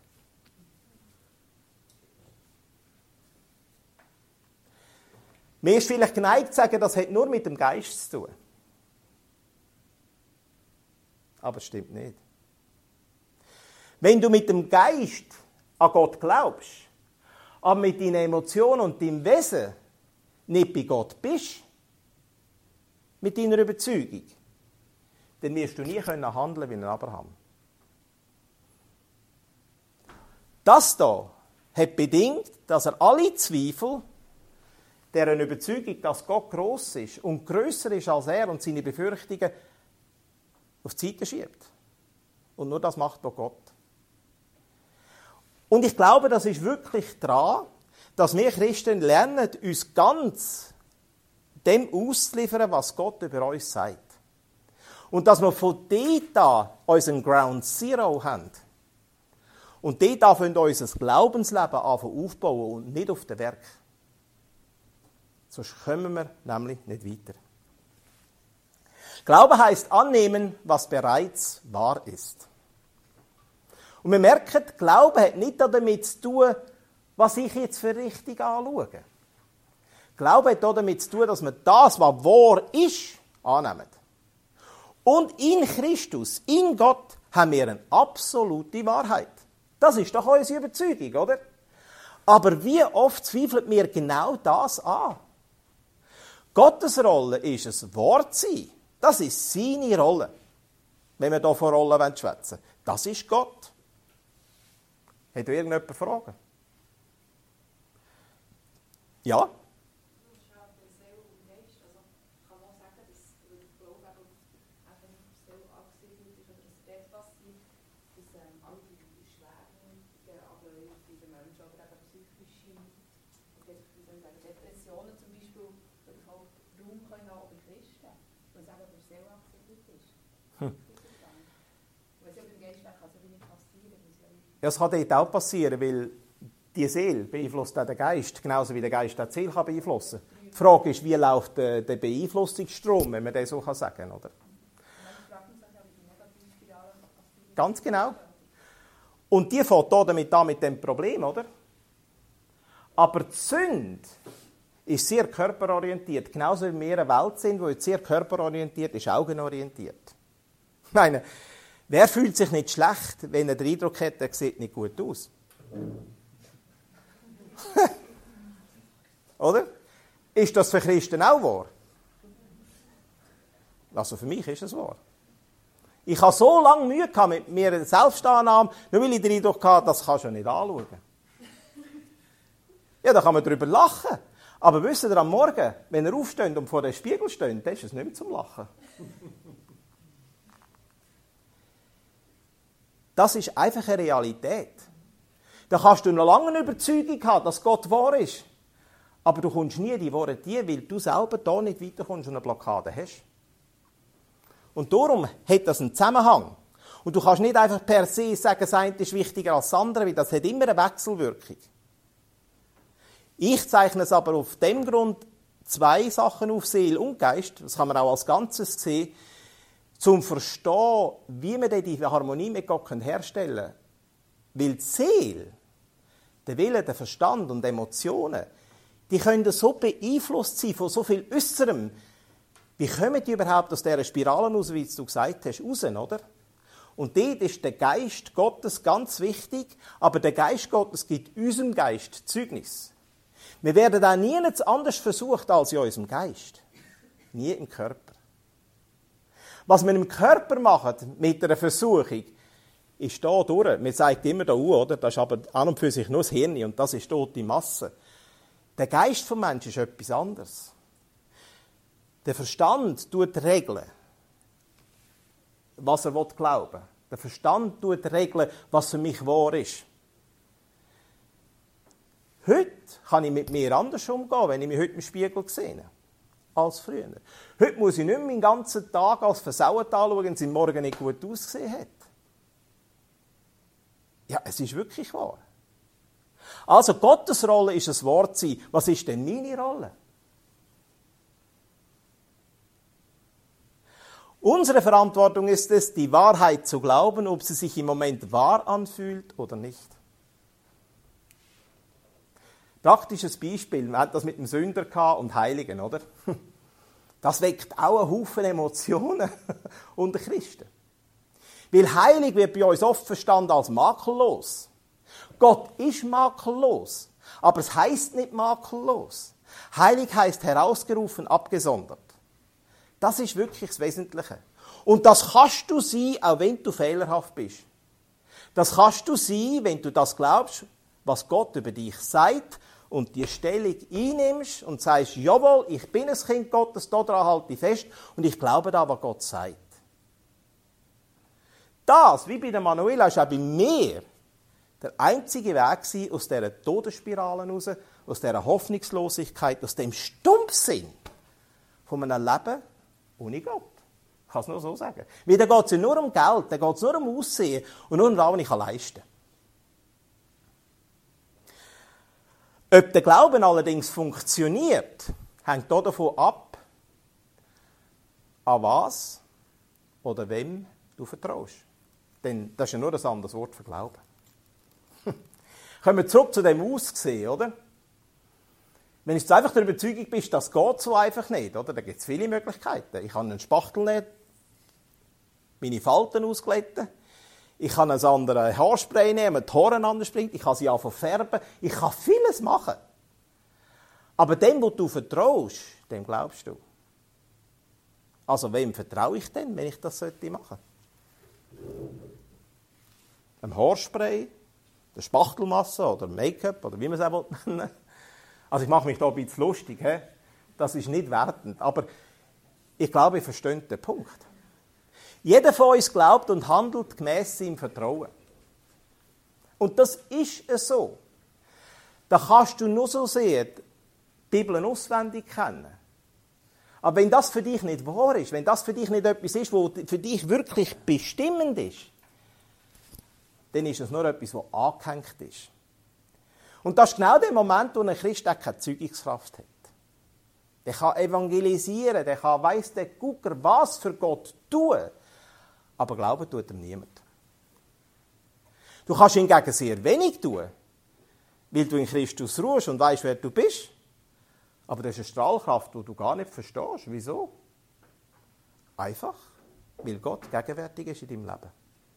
Mir ist vielleicht geneigt zu sagen, das hat nur mit dem Geist zu tun. Aber es stimmt nicht. Wenn du mit dem Geist an Gott glaubst, aber mit deinen Emotionen und deinem Wesen nicht bei Gott bist, mit deiner Überzeugung, dann wirst du nie handeln können wie ein Abraham. Das hier hat bedingt, dass er alle Zweifel deren Überzeugung, dass Gott gross ist und grösser ist als er und seine Befürchtungen, auf die Seite schiebt. Und nur das macht auch Gott. Und ich glaube, das ist wirklich dran, dass wir Christen lernen, uns ganz dem auszuliefern, was Gott über uns sagt. Und dass wir von dort an unseren Ground Zero haben. Und dort an wir unser Glaubensleben aufbauen und nicht auf den Werk. Sonst kommen wir nämlich nicht weiter. Glaube heisst annehmen, was bereits wahr ist. Und wir merken, Glaube hat nicht damit zu tun, was ich jetzt für richtig anschaue. Glaube hat damit zu tun, dass wir das, was wahr ist, annehmen. Und in Christus, in Gott, haben wir eine absolute Wahrheit. Das ist doch unsere Überzeugung, oder? Aber wie oft zweifelt mir genau das an? Gottes Rolle ist es, Wort zu sein. Das ist seine Rolle. Wenn wir hier von Rollen schwätzen wollen. Das ist Gott. Hat irgendjemand Fragen? Ja? Depressionen zum Beispiel, die auch Raum können haben bei Christen, und sagen, dass es sehr akzeptiert ist. Hm. Weil es ja beim Geist kann es nicht passieren. Ja, es kann dort auch passieren, weil die Seele beeinflusst auch den Geist, genauso wie der Geist auch die Seele beeinflussen kann. Die Frage ist, wie läuft der, der Beeinflussungsstrom, wenn man das so sagen kann, oder? Ganz genau. Und die fängt da damit an mit dem Problem, oder? Aber die Sünde ist sehr körperorientiert. Genauso wie wir eine Welt sind, die sehr körperorientiert ist, augenorientiert. Ich meine, wer fühlt sich nicht schlecht, wenn er den Eindruck hat, er sieht nicht gut aus? Oder? Ist das für Christen auch wahr? Also für mich ist es wahr. Ich habe so lange Mühe gehabt mit mir Selbstannahme, nur weil ich den Eindruck hatte, das kannst du nicht anschauen. Ja, da kann man darüber lachen. Aber wisst ihr, am Morgen, wenn er aufsteht und vor dem Spiegel steht, dann ist es nicht mehr zum Lachen. Das ist einfach eine Realität. Da kannst du noch lange eine Überzeugung haben, dass Gott wahr ist. Aber du kommst nie die Worte die, weil du selber da nicht weiterkommst und eine Blockade hast. Und darum hat das einen Zusammenhang. Und du kannst nicht einfach per se sagen, das eine ist wichtiger als das andere, weil das hat immer eine Wechselwirkung. Ich zeichne es aber auf dem Grund zwei Sachen auf, Seele und Geist, das kann man auch als Ganzes sehen, zum Verstehen, wie wir die Harmonie mit Gott herstellen können. Weil die Seele, der Wille, der Verstand und die Emotionen, die können so beeinflusst sein von so viel Äußerem. Wie kommen die überhaupt aus dieser Spirale raus, wie du gesagt hast, raus, oder? Und dort ist der Geist Gottes ganz wichtig, aber der Geist Gottes gibt unserem Geist Zeugnis. Wir werden auch nie anders versucht als in unserem Geist. Nie im Körper. Was wir im Körper machen, mit einer Versuchung, ist da durch. Man sagt immer da oder? Das ist aber an und für sich nur das Hirn und das ist tote Masse. Der Geist vom Menschen ist etwas anderes. Der Verstand tut regeln, was er glauben will. Der Verstand tut regeln, was für mich wahr ist. Heute kann ich mit mir anders umgehen, wenn ich mich heute im Spiegel sehe, als früher. Heute muss ich nicht mehr meinen ganzen Tag als versaut anschauen, wenn es am Morgen nicht gut ausgesehen hat. Ja, es ist wirklich wahr. Also Gottes Rolle ist ein Wort sein. Was ist denn meine Rolle? Unsere Verantwortung ist es, die Wahrheit zu glauben, ob sie sich im Moment wahr anfühlt oder nicht. Praktisches Beispiel, wir hatten das mit dem Sünder und Heiligen, oder? Das weckt auch einen Haufen Emotionen unter Christen. Weil heilig wird bei uns oft verstanden als makellos. Gott ist makellos, aber es heisst nicht makellos. Heilig heisst herausgerufen, abgesondert. Das ist wirklich das Wesentliche. Und das kannst du sein, auch wenn du fehlerhaft bist. Das kannst du sein, wenn du das glaubst, was Gott über dich sagt und die Stellung einnimmst und sagst, jawohl, ich bin ein Kind Gottes, daran halte ich fest und ich glaube da, was Gott sagt. Das, wie bei der Manuela, ist auch bei mir der einzige Weg aus dieser Todesspirale heraus, aus dieser Hoffnungslosigkeit, aus dem Stumpfsinn von einem Leben ohne Gott. Ich kann es nur so sagen. Weil da geht es ja nur um Geld, da geht es nur um Aussehen und nur um das, was ich leisten kann. Ob der Glauben allerdings funktioniert, hängt auch davon ab, an was oder wem du vertraust. Denn das ist ja nur ein anderes Wort für Glauben. Kommen wir zurück zu dem Aussehen, oder? Wenn du einfach der Überzeugung bist, das geht so einfach nicht, oder? Da gibt es viele Möglichkeiten. Ich kann einen Spachtel nehmen, meine Falten ausglätten. Ich kann ein anderes Haarspray nehmen, die Haare anders bringt. Ich kann sie einfach färben. Ich kann vieles machen. Aber dem, wo du vertraust, dem glaubst du. Also wem vertraue ich denn, wenn ich das machen sollte? Einem Haarspray, der Spachtelmasse oder Make-up oder wie man es auch nennen will. Also ich mache mich da ein bisschen lustig. He? Das ist nicht wertend. Aber ich glaube, ihr versteht den Punkt. Jeder von uns glaubt und handelt gemäss seinem Vertrauen. Und das ist es so. Da kannst du nur so sehen, die Bibel auswendig kennen. Aber wenn das für dich nicht wahr ist, wenn das für dich nicht etwas ist, was für dich wirklich bestimmend ist, dann ist es nur etwas, was angehängt ist. Und das ist genau der Moment, wo ein Christ auch keine Zeugungskraft hat. Der kann evangelisieren, der kann, weiss der Gucker, was für Gott tun. Aber glauben tut ihm niemand. Du kannst hingegen sehr wenig tun, weil du in Christus ruhst und weisst, wer du bist. Aber das ist eine Strahlkraft, die du gar nicht verstehst. Wieso? Einfach, weil Gott gegenwärtig ist in deinem Leben.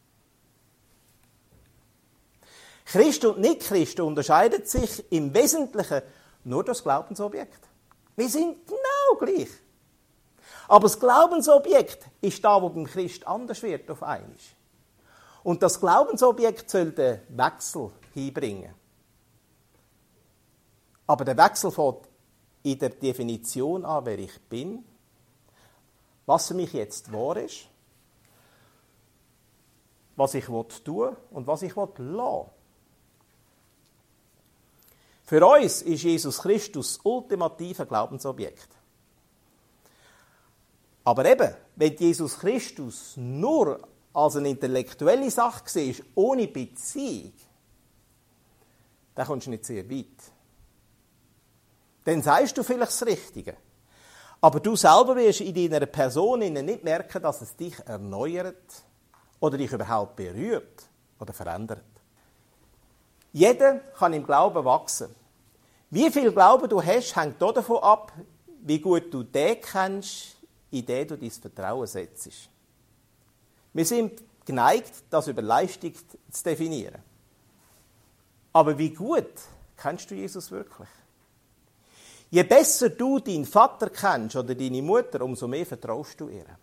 Christ und Nicht-Christ unterscheiden sich im Wesentlichen nur durch das Glaubensobjekt. Wir sind genau gleich. Aber das Glaubensobjekt ist da, wo beim Christ anders wird auf einmal. Und das Glaubensobjekt soll den Wechsel hinbringen. Aber der Wechsel fängt in der Definition an, wer ich bin, was für mich jetzt wahr ist, was ich tun will und was ich lassen will. Für uns ist Jesus Christus das ultimative Glaubensobjekt. Aber eben, wenn Jesus Christus nur als eine intellektuelle Sache siehst, ohne Beziehung, dann kommst du nicht sehr weit. Dann sagst du vielleicht das Richtige. Aber du selber wirst in deiner Person nicht merken, dass es dich erneuert oder dich überhaupt berührt oder verändert. Jeder kann im Glauben wachsen. Wie viel Glauben du hast, hängt auch davon ab, wie gut du den kennst, in den du dein Vertrauen setzt. Wir sind geneigt, das über Leistung zu definieren. Aber wie gut kennst du Jesus wirklich? Je besser du deinen Vater kennst oder deine Mutter, umso mehr vertraust du ihr.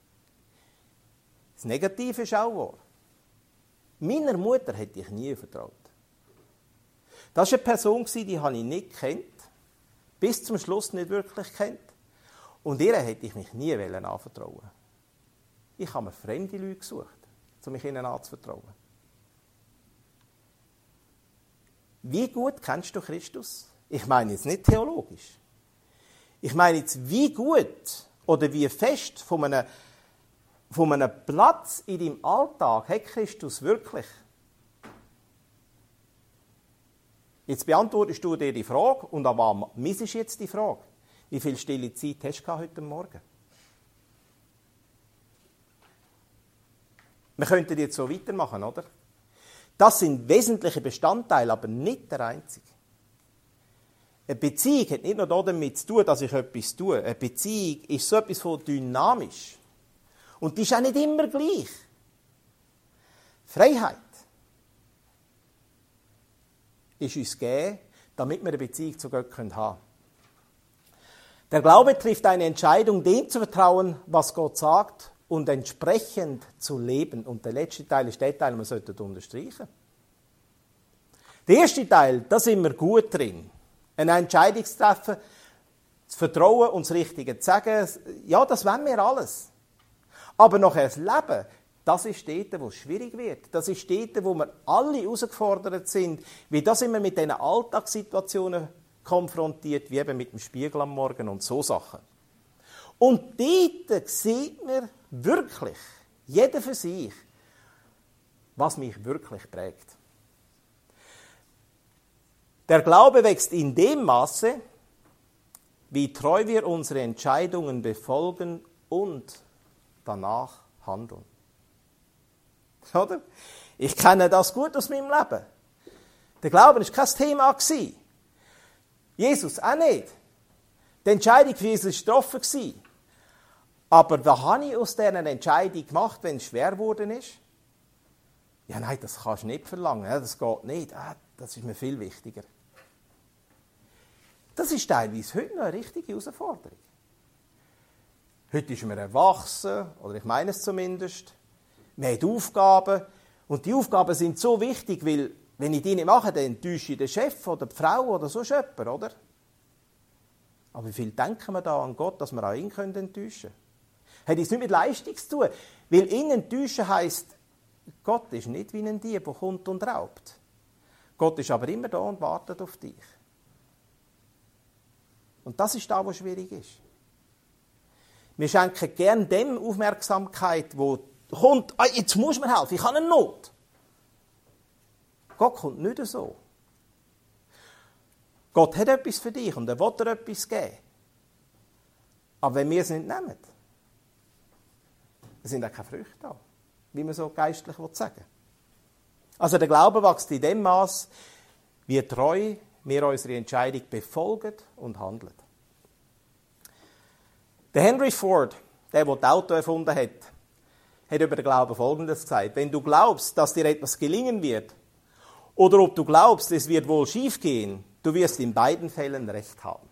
Das Negative ist auch wahr. Meiner Mutter hätte ich nie vertraut. Das war eine Person, die habe ich nicht gekannt, bis zum Schluss nicht wirklich gekannt. Und ihr hätte ich mich nie anvertrauen. Ich habe mir fremde Leute gesucht, um mich ihnen anzuvertrauen. Wie gut kennst du Christus? Ich meine jetzt nicht theologisch. Ich meine jetzt, wie gut oder wie fest von einem, von einem Platz in deinem Alltag hat Christus wirklich? Jetzt beantwortest du dir die Frage, und an was misst jetzt die Frage? Wie viel stille Zeit hast du heute Morgen? Wir könnten jetzt so weitermachen, oder? Das sind wesentliche Bestandteile, aber nicht der einzige. Eine Beziehung hat nicht nur damit zu tun, dass ich etwas tue. Eine Beziehung ist so etwas von dynamisch. Und die ist auch nicht immer gleich. Freiheit ist uns gegeben, damit wir eine Beziehung zu Gott haben können. Der Glaube trifft eine Entscheidung, dem zu vertrauen, was Gott sagt, und entsprechend zu leben. Und der letzte Teil ist der Teil, den wir sollten unterstreichen. Der erste Teil, da sind wir gut drin. Eine Entscheidung zu treffen, zu vertrauen und das Richtige zu sagen. Ja, das wollen wir alles. Aber nachher das Leben, das ist dort, wo es schwierig wird. Das ist dort, wo wir alle herausgefordert sind. Weil da sind wir mit diesen Alltagssituationen konfrontiert, wie eben mit dem Spiegel am Morgen und so Sachen. Und dort sieht man wirklich, jeder für sich, was mich wirklich prägt. Der Glaube wächst in dem Maße, wie treu wir unsere Entscheidungen befolgen und danach handeln. Oder? Ich kenne das gut aus meinem Leben. Der Glaube war kein Thema. Jesus auch nicht. Die Entscheidung für Jesus war getroffen. Aber was habe ich aus dieser Entscheidung gemacht, wenn es schwer geworden ist? Ja, nein, das kannst du nicht verlangen. Das geht nicht. Das ist mir viel wichtiger. Das ist teilweise heute noch eine richtige Herausforderung. Heute ist man erwachsen, oder ich meine es zumindest. Man hat Aufgaben. Und die Aufgaben sind so wichtig, weil, wenn ich die nicht mache, dann enttäusche ich den Chef oder die Frau oder so jemand, oder? Aber wie viel denken wir da an Gott, dass wir auch ihn enttäuschen können? Hat es nicht mit Leistung zu tun. Weil ihn enttäuschen heisst, Gott ist nicht wie ein Dieb, der kommt und raubt. Gott ist aber immer da und wartet auf dich. Und das ist da, was schwierig ist. Wir schenken gern dem Aufmerksamkeit, wo kommt, ah, jetzt muss mir helfen, ich habe eine Not. Gott kommt nicht so. Gott hat etwas für dich und er will dir etwas geben. Aber wenn wir es nicht nehmen, dann sind auch keine Früchte da, wie man so geistlich sagen will. Also der Glaube wächst in dem Maß, wie treu wir unsere Entscheidung befolgen und handeln. Der Henry Ford, der, der das Auto erfunden hat, hat über den Glauben Folgendes gesagt. Wenn du glaubst, dass dir etwas gelingen wird, oder ob du glaubst, es wird wohl schief gehen, du wirst in beiden Fällen Recht haben.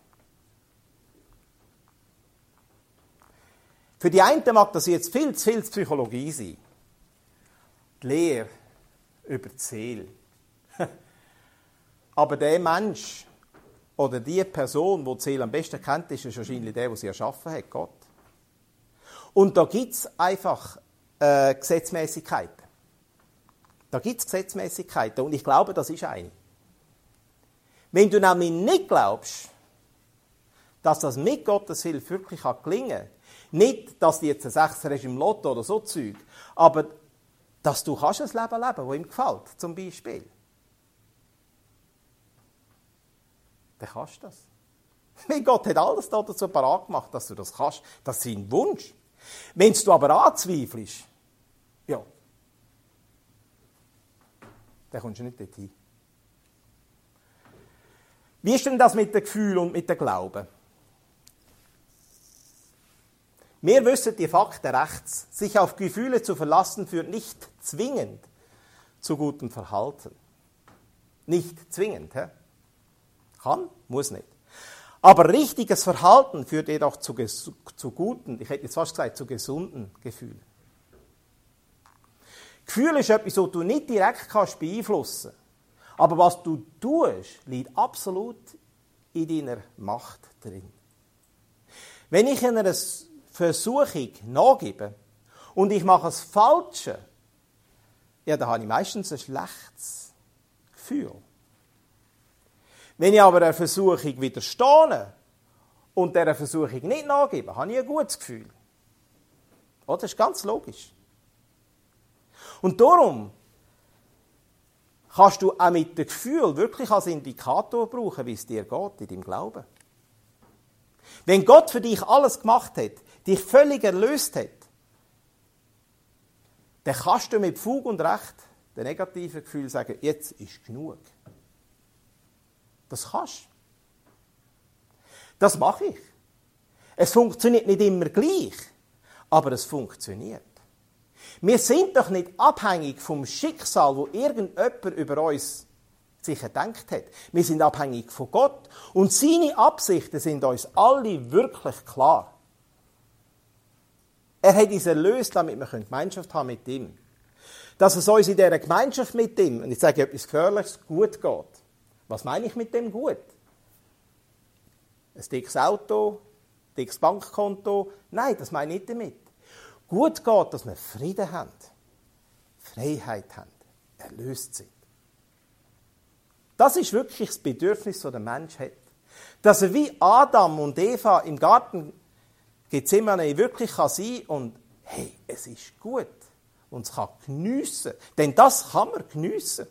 Für die einen mag das jetzt viel zu viel Psychologie sein. Die Lehre über die Seele. Aber der Mensch oder die Person, die die Seele am besten kennt, ist wahrscheinlich der, der sie erschaffen hat, Gott. Und da gibt es einfach äh, Gesetzmäßigkeiten. Da gibt es Gesetzmäßigkeiten und ich glaube, das ist eine. Wenn du nämlich nicht glaubst, dass das mit Gottes Hilfe wirklich gelingen kann, nicht, dass du jetzt ein Sechser hast im Lotto oder so Zeug, aber dass du kannst ein Leben leben, das ihm gefällt, zum Beispiel. Dann kannst du das. Weil Gott hat alles dazu parat gemacht, dass du das kannst. Das ist sein Wunsch. Wenn du aber anzweifelst, ja, dann kommst du nicht dorthin. Wie ist denn das mit dem Gefühl und mit dem Glauben? Wir wissen die Fakten rechts. Sich auf Gefühle zu verlassen, führt nicht zwingend zu gutem Verhalten. Nicht zwingend. He? Kann, muss nicht. Aber richtiges Verhalten führt jedoch zu, zu guten, ich hätte jetzt fast gesagt, zu gesunden Gefühlen. Gefühl ist etwas, das du nicht direkt kannst beeinflussen kannst. Aber was du tust, liegt absolut in deiner Macht drin. Wenn ich in einer Versuchung nachgebe und ich mache das Falsche, ja, dann habe ich meistens ein schlechtes Gefühl. Wenn ich aber einer Versuchung widerstehe und dieser Versuchung nicht nachgebe, habe ich ein gutes Gefühl. Oh, das ist ganz logisch. Und darum kannst du auch mit dem Gefühl wirklich als Indikator brauchen, wie es dir geht in deinem Glauben. Wenn Gott für dich alles gemacht hat, dich völlig erlöst hat, dann kannst du mit Fug und Recht dem negativen Gefühl sagen, jetzt ist genug. Das kannst du. Das mache ich. Es funktioniert nicht immer gleich, aber es funktioniert. Wir sind doch nicht abhängig vom Schicksal, wo irgendjemand über uns sich gedacht hat. Wir sind abhängig von Gott. Und seine Absichten sind uns alle wirklich klar. Er hat uns erlöst, damit wir Gemeinschaft haben mit ihm. Dass es uns in dieser Gemeinschaft mit ihm, und ich sage etwas Gefährliches, gut geht. Was meine ich mit dem gut? Ein dickes Auto, ein dickes Bankkonto? Nein, das meine ich nicht damit. Gut geht, dass wir Frieden haben, Freiheit haben, erlöst sind. Das ist wirklich das Bedürfnis, das der Mensch hat. Dass er wie Adam und Eva im Garten Gethsemane wirklich sein kann und hey, es ist gut und es kann geniessen. Denn das kann man geniessen.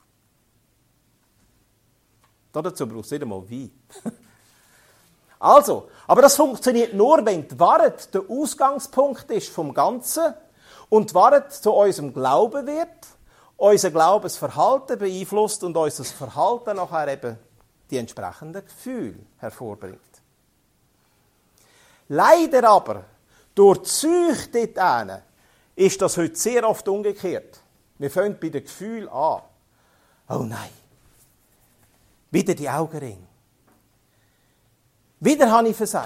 Dazu braucht es nicht einmal Wein. Also, aber das funktioniert nur, wenn die Wahrheit der Ausgangspunkt ist vom Ganzen und die Wahrheit zu unserem Glauben wird, unser Glaubensverhalten beeinflusst und unser Verhalten nachher eben die entsprechenden Gefühle hervorbringt. Leider aber, durch die Psyche dort ist das heute sehr oft umgekehrt. Wir fangen bei den Gefühlen an. Oh nein, wieder die Augenringe. Wieder habe ich versagt.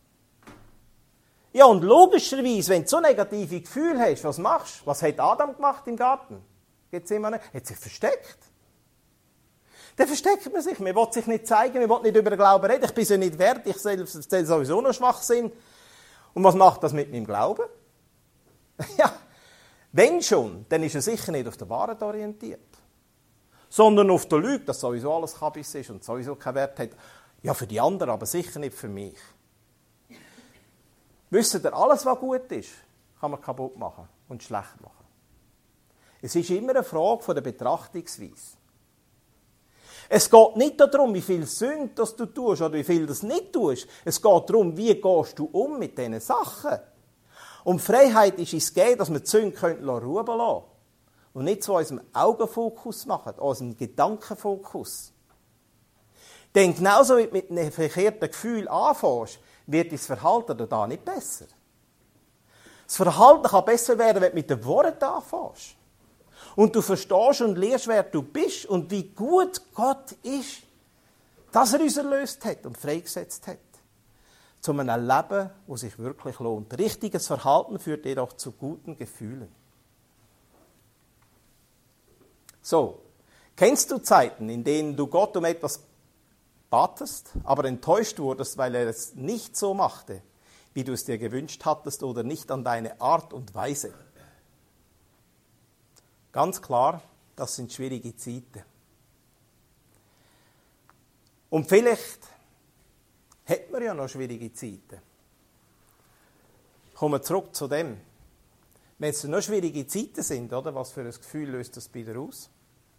Ja, und logischerweise, wenn du so negative Gefühle hast, was machst du? Was hat Adam gemacht im Garten? Gethsemane? Er hat sich versteckt. Dann versteckt man sich. Man will sich nicht zeigen, man will nicht über den Glauben reden. Ich bin es ja nicht wert, ich erzähle sowieso noch Schwachsinn. Und was macht das mit meinem Glauben? Ja, wenn schon, dann ist er sicher nicht auf der Wahrheit orientiert. Sondern auf der Lüge, dass sowieso alles Kabis ist und sowieso keinen Wert hat. Ja, für die anderen, aber sicher nicht für mich. Wisst ihr, alles, was gut ist, kann man kaputt machen und schlecht machen. Es ist immer eine Frage von der Betrachtungsweise. Es geht nicht darum, wie viel Sünde das du tust oder wie viel du nicht tust. Es geht darum, wie gehst du um mit diesen Sachen. Und Freiheit ist es gegeben, dass wir die Sünde ruhen lassen und nicht zu unserem Augenfokus machen, unserem Gedankenfokus. Denn genauso wie du mit einem verkehrten Gefühl anfängst, wird dein Verhalten da nicht besser. Das Verhalten kann besser werden, wenn du mit den Worten anfängst. Und du verstehst und lernst, wer du bist und wie gut Gott ist, dass er uns erlöst hat und freigesetzt hat. Zu einem Leben, das sich wirklich lohnt. Richtiges Verhalten führt jedoch zu guten Gefühlen. So, kennst du Zeiten, in denen du Gott um etwas batest, aber enttäuscht wurdest, weil er es nicht so machte, wie du es dir gewünscht hattest oder nicht an deine Art und Weise? Ganz klar, das sind schwierige Zeiten. Und vielleicht hat man ja noch schwierige Zeiten. Kommen wir zurück zu dem. Wenn es noch schwierige Zeiten sind, oder, was für ein Gefühl löst das bei dir aus?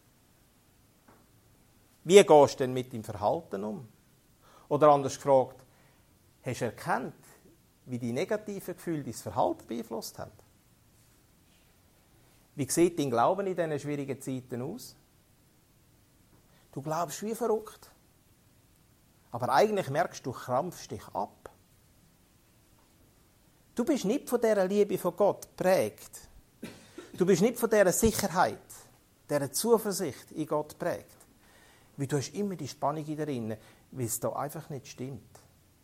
Wie gehst du denn mit deinem Verhalten um? Oder anders gefragt, hast du erkannt, wie die negativen Gefühle dein Verhalten beeinflusst haben? Wie sieht dein Glauben in diesen schwierigen Zeiten aus? Du glaubst wie verrückt. Aber eigentlich merkst du, du krampfst dich ab. Du bist nicht von dieser Liebe von Gott geprägt. Du bist nicht von dieser Sicherheit, dieser Zuversicht in Gott geprägt. Weil du hast immer die Spannung in dir drin, weil es da einfach nicht stimmt.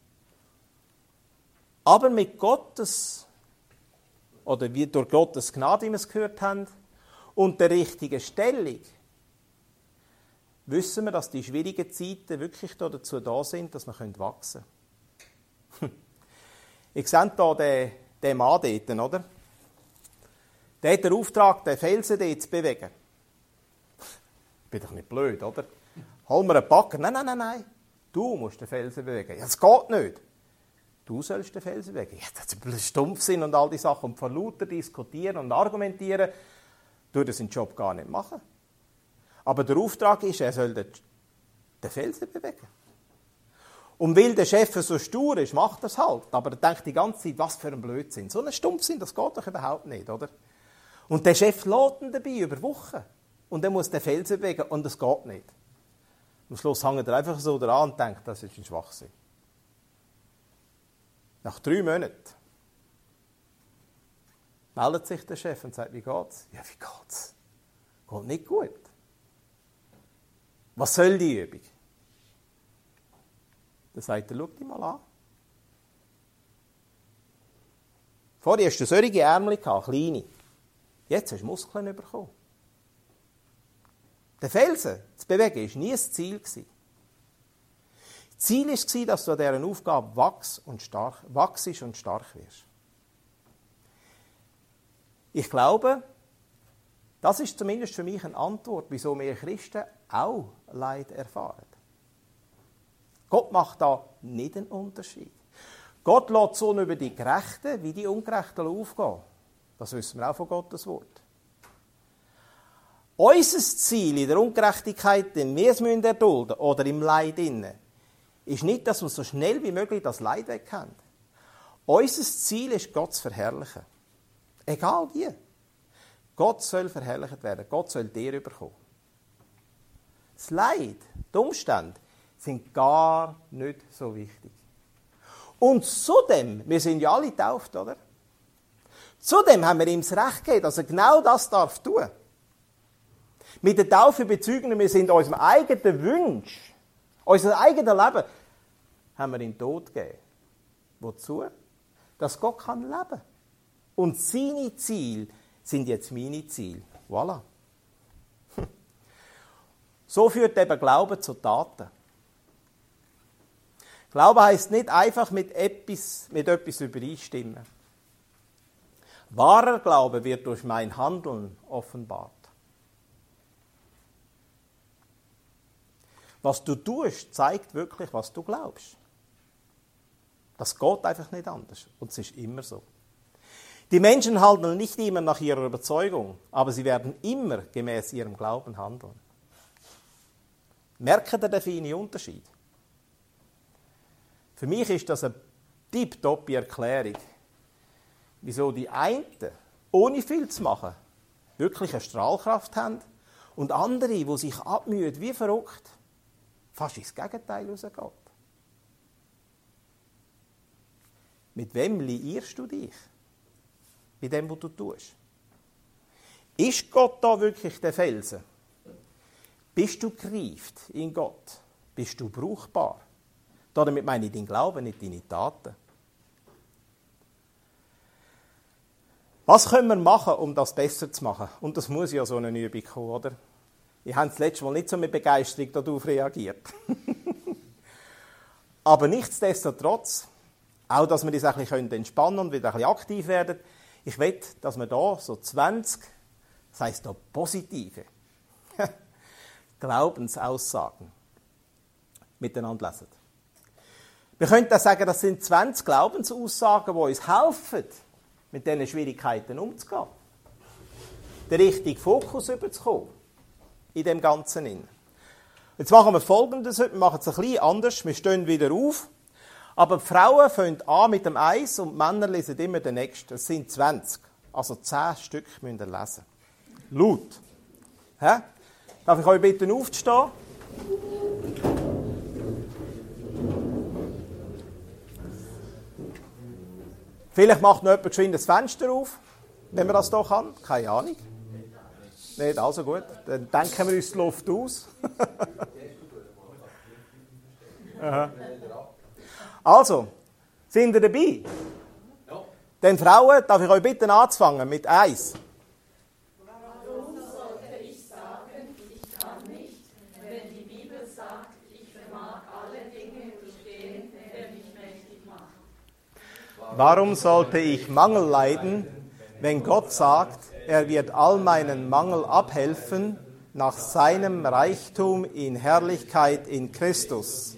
Aber mit Gottes, oder wie durch Gottes Gnade, wie wir es gehört haben, und der richtigen Stellung, wissen wir, dass die schwierigen Zeiten wirklich dazu da sind, dass wir wachsen können. Ihr seht hier den, den Mann dort, oder? Der hat den Auftrag, den Felsen dort zu bewegen. Ich bin doch nicht blöd, oder? Hol mir einen Backer. Nein, nein, nein, nein. Du musst den Felsen bewegen. Ja, das geht nicht. Du sollst den Felsen bewegen. Ja, das ist Stumpfsinn und all die Sachen. Und von lauter diskutieren und argumentieren, du er seinen Job gar nicht machen. Aber der Auftrag ist, er soll den, den Felsen bewegen. Und weil der Chef so stur ist, macht er es halt. Aber er denkt die ganze Zeit, was für ein Blödsinn. So ein Stumpfsinn, das geht doch überhaupt nicht, oder? Und der Chef lädt ihn dabei über Wochen. Und er muss den Felsen bewegen und es geht nicht. Am Schluss hängt er einfach so dran und denkt, das ist ein Schwachsinn. Nach drei Monaten, meldet sich der Chef und sagt, wie geht's? Ja, wie geht's? Geht nicht gut. Was soll die Übung? Dann sagt er, schau dich mal an. Vorher hast du solche Ärmel gehabt, kleine. Jetzt hast du Muskeln bekommen. Der Felsen zu bewegen war nie das Ziel. Das Ziel war, dass du an dieser Aufgabe wachst und stark, wachst und stark wirst. Ich glaube, das ist zumindest für mich eine Antwort, wieso wir Christen auch Leid erfahren. Gott macht da nicht einen Unterschied. Gott lässt so über die Gerechten wie die Ungerechten aufgehen. Das wissen wir auch von Gottes Wort. Unser Ziel in der Ungerechtigkeit, den wir es erdulden müssen, oder im Leid innen, ist nicht, dass wir so schnell wie möglich das Leid weghaben. Unser Ziel ist, Gott zu verherrlichen. Egal wie. Gott soll verherrlicht werden. Gott soll dir überkommen. Das Leid, die Umstände, sind gar nicht so wichtig. Und zudem, wir sind ja alle getauft, oder? Zudem haben wir ihm das Recht gegeben, dass er genau das darf tun. Mit der Taufe bezeugen wir sind unserem eigenen Wunsch, unser eigenes Leben, haben wir ihm Tod gegeben. Wozu? Dass Gott kann leben. Und seine Ziele sind jetzt meine Ziele. Voilà. So führt eben Glaube zu Taten. Glaube heisst nicht einfach mit etwas, mit etwas übereinstimmen. Wahrer Glaube wird durch mein Handeln offenbart. Was du tust, zeigt wirklich, was du glaubst. Das geht einfach nicht anders. Und es ist immer so. Die Menschen handeln nicht immer nach ihrer Überzeugung, aber sie werden immer gemäß ihrem Glauben handeln. Merkt ihr den feinen Unterschied? Für mich ist das eine tipptoppe Erklärung, wieso die einen, ohne viel zu machen, wirklich eine Strahlkraft haben und andere, die sich abmühen wie verrückt, fast ins Gegenteil rausgeht. Mit wem liierst du dich? Bei dem, was du tust. Ist Gott da wirklich der Felsen? Bist du gereift in Gott? Bist du brauchbar? Damit meine ich deinen Glauben, nicht deine Taten. Was können wir machen, um das besser zu machen? Und das muss ja so eine Übung kommen, oder? Ich habe das letzte Mal nicht so mit Begeisterung darauf reagiert. Aber nichtsdestotrotz, auch, dass wir das ein bisschen entspannen und wieder ein bisschen aktiv werden, ich will, dass wir da so zwanzig, das heisst da positive, Glaubensaussagen miteinander lesen. Wir könnten auch sagen, das sind zwanzig Glaubensaussagen, die uns helfen, mit diesen Schwierigkeiten umzugehen. Den richtigen Fokus überzukommen in dem Ganzen. Jetzt machen wir Folgendes heute, wir machen es ein bisschen anders, wir stehen wieder auf, aber die Frauen fangen an mit dem Eins und die Männer lesen immer den nächsten. Es sind zwanzig, also zehn Stück müsst ihr lesen. Laut. Hä? Darf ich euch bitten aufzustehen? Vielleicht macht noch jemand geschwind das Fenster auf, wenn man das hier kann. Keine Ahnung. Nicht, also gut. Dann denken wir uns die Luft aus. Aha. Also, sind ihr dabei? Ja. Dann Frauen, darf ich euch bitten anzufangen mit eins. Warum sollte ich sagen, ich kann nicht, wenn die Bibel sagt, ich vermag alle Dinge durch den, der mich mächtig macht? Warum sollte ich Mangel leiden, wenn Gott sagt, er wird all meinen Mangel abhelfen nach seinem Reichtum in Herrlichkeit in Christus?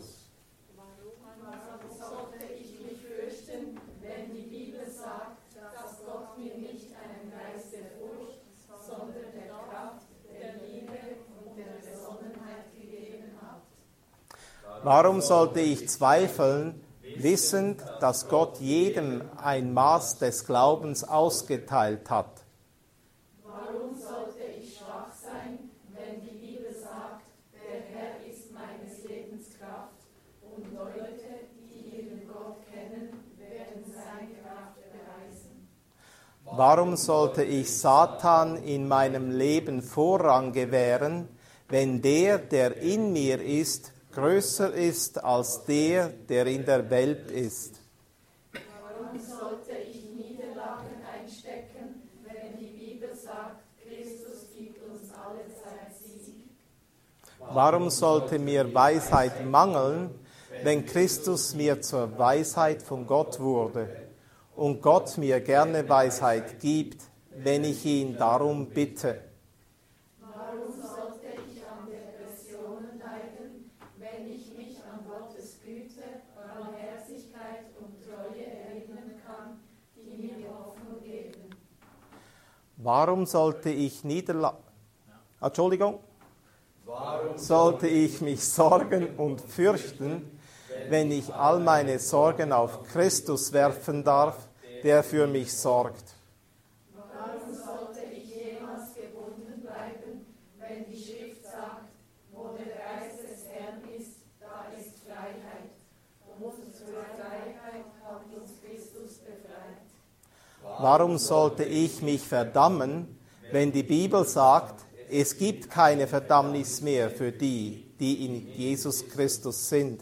Warum sollte ich zweifeln, wissend, dass Gott jedem ein Maß des Glaubens ausgeteilt hat? Warum sollte ich schwach sein, wenn die Bibel sagt, der Herr ist meines Lebens Kraft und Leute, die ihren Gott kennen, werden seine Kraft beweisen? Warum sollte ich Satan in meinem Leben Vorrang gewähren, wenn der, der in mir ist, größer ist als der, der in der Welt ist? Warum sollte ich Niederlagen einstecken, wenn die Bibel sagt, Christus gibt uns allezeit Sieg? Warum sollte mir Weisheit mangeln, wenn Christus mir zur Weisheit von Gott wurde und Gott mir gerne Weisheit gibt, wenn ich ihn darum bitte? Warum sollte ich an Depressionen leiden, wenn ich mich an Gottes Güte, Barmherzigkeit und Treue erinnern kann, die mir Hoffnung geben? Warum sollte ich Niederla Entschuldigung? Warum sollte ich mich sorgen und fürchten, wenn ich all meine Sorgen auf Christus werfen darf, der für mich sorgt? Warum sollte ich jemals gebunden bleiben, wenn die Schrift sagt, wo der Geist des Herrn ist, da ist Freiheit. Und zur Freiheit hat uns Christus befreit. Warum sollte ich mich verdammen, wenn die Bibel sagt, es gibt keine Verdammnis mehr für die, die in Jesus Christus sind?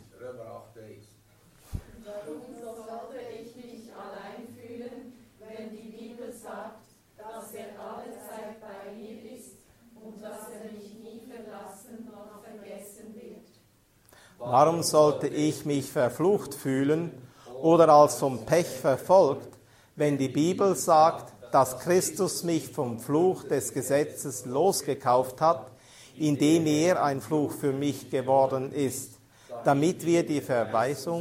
Warum sollte ich mich allein fühlen, wenn die Bibel sagt, dass er allezeit bei mir ist und dass er mich nie verlassen noch vergessen wird? Warum sollte ich mich verflucht fühlen oder als vom Pech verfolgt, wenn die Bibel sagt, dass Christus mich vom Fluch des Gesetzes losgekauft hat, indem er ein Fluch für mich geworden ist, damit wir die Verweisung...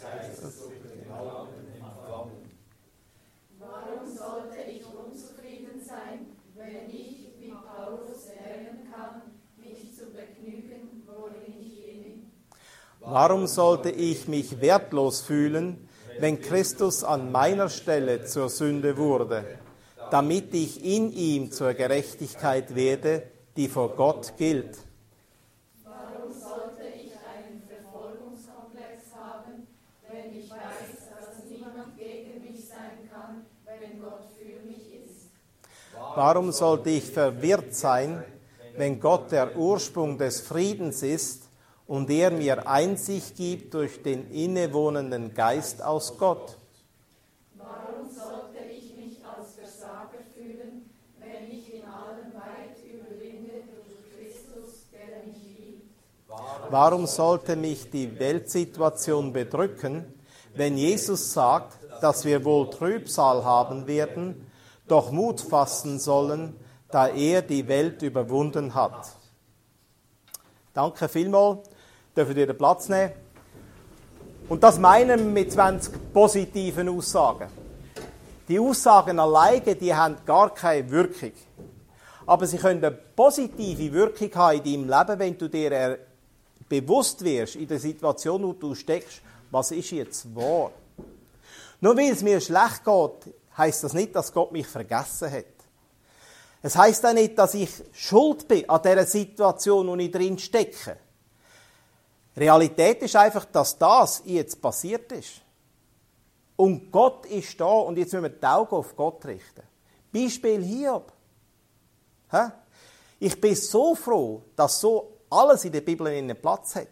Warum sollte ich unzufrieden sein, wenn ich, wie Paulus, lernen kann, mich zu begnügen, worin ich bin? Warum sollte ich mich wertlos fühlen, wenn Christus an meiner Stelle zur Sünde wurde, damit ich in ihm zur Gerechtigkeit werde, die vor Gott gilt? Warum sollte ich einen Verfolgungskomplex haben, wenn ich weiß, dass niemand gegen mich sein kann, wenn Gott für mich ist? Warum sollte ich verwirrt sein, wenn Gott der Ursprung des Friedens ist und er mir Einsicht gibt durch den innewohnenden Geist aus Gott? Warum sollte ich mich als Versager fühlen, wenn ich in allem weit überwinde durch Christus, der mich liebt? Warum sollte mich die Weltsituation bedrücken, wenn Jesus sagt, dass wir wohl Trübsal haben werden, doch Mut fassen sollen, da er die Welt überwunden hat? Danke vielmals, dürft ihr den Platz nehmen. Und das meinen wir mit zwanzig positiven Aussagen. Die Aussagen alleine, die haben gar keine Wirkung. Aber sie können eine positive Wirkung haben in deinem Leben, wenn du dir bewusst wirst, in der Situation, wo du steckst, was ist jetzt wahr. Nur weil es mir schlecht geht, heisst das nicht, dass Gott mich vergessen hat. Es heisst auch nicht, dass ich schuld bin an dieser Situation, wo ich drin stecke. Realität ist einfach, dass das jetzt passiert ist. Und Gott ist da und jetzt müssen wir die Augen auf Gott richten. Beispiel Hiob. Hä? Ich bin so froh, dass so alles in der Bibel einen Platz hat.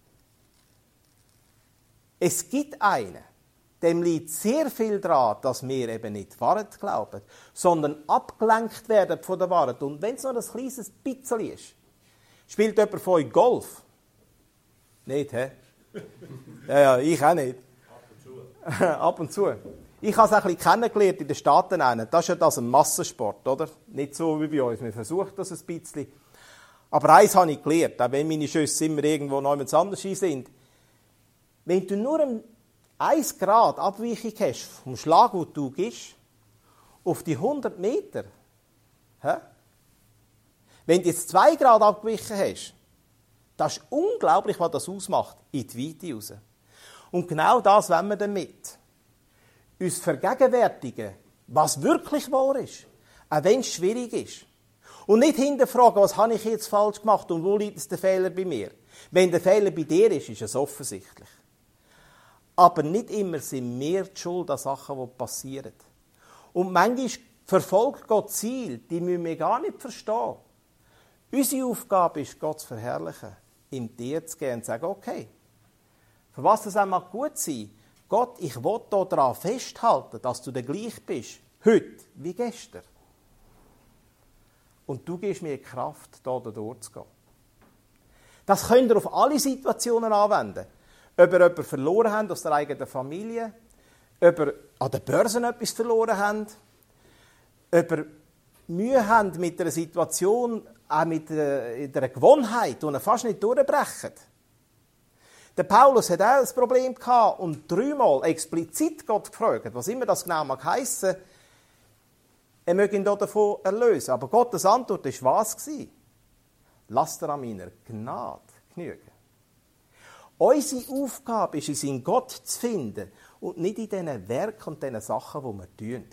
Es gibt einen, dem liegt sehr viel daran, dass wir eben nicht die Wahrheit glauben, sondern abgelenkt werden von der Wahrheit. Und wenn es nur ein kleines bisschen ist, spielt jemand von euch Golf? Nicht, hä? Ja, ja, ich auch nicht. Ab und zu. Ab und zu. Ich habe es ein bisschen kennengelernt in den Staaten. Das ist ja das ein Massensport, oder? Nicht so wie bei uns. Wir versuchen das ein bisschen. Aber eins habe ich gelernt, auch wenn meine Schüsse immer irgendwo noch jemand anders sind. Wenn du nur ein Grad Abweichung hast vom Schlag, den du gibst, auf die hundert Meter, hä? Wenn du jetzt zwei Grad abgewichen hast, das ist unglaublich, was das ausmacht, in die Weite raus. Und genau das wollen wir damit. Uns vergegenwärtigen, was wirklich wahr ist, auch wenn es schwierig ist. Und nicht hinterfragen, was habe ich jetzt falsch gemacht und wo liegt der Fehler bei mir. Wenn der Fehler bei dir ist, ist es offensichtlich. Aber nicht immer sind wir die Schuld an Sachen, die passieren. Und manchmal verfolgt Gott Ziel, die müssen wir gar nicht verstehen. Unsere Aufgabe ist, Gott zu verherrlichen, ihm dir zu geben und zu sagen, okay, für was das auch mal gut sein, Gott, ich will hier daran festhalten, dass du der gleich bist, heute wie gestern. Und du gibst mir Kraft, da durchzugehen. Das könnt ihr auf alle Situationen anwenden. Ob ihr jemanden verloren habt aus der eigenen Familie, ob ihr an der Börse etwas verloren habt, ob ihr Mühe habt mit einer Situation, auch mit einer Gewohnheit, die ihr fast nicht durchbrecht. Der Paulus hat auch ein Problem gehabt und dreimal explizit Gott gefragt, was immer das genau mag heissen, er möge ihn davon erlösen. Aber Gottes Antwort war was? Lasst er an meiner Gnade genügen. Unsere Aufgabe ist es, in Gott zu finden und nicht in diesen Werken und diesen Sachen, die wir tun.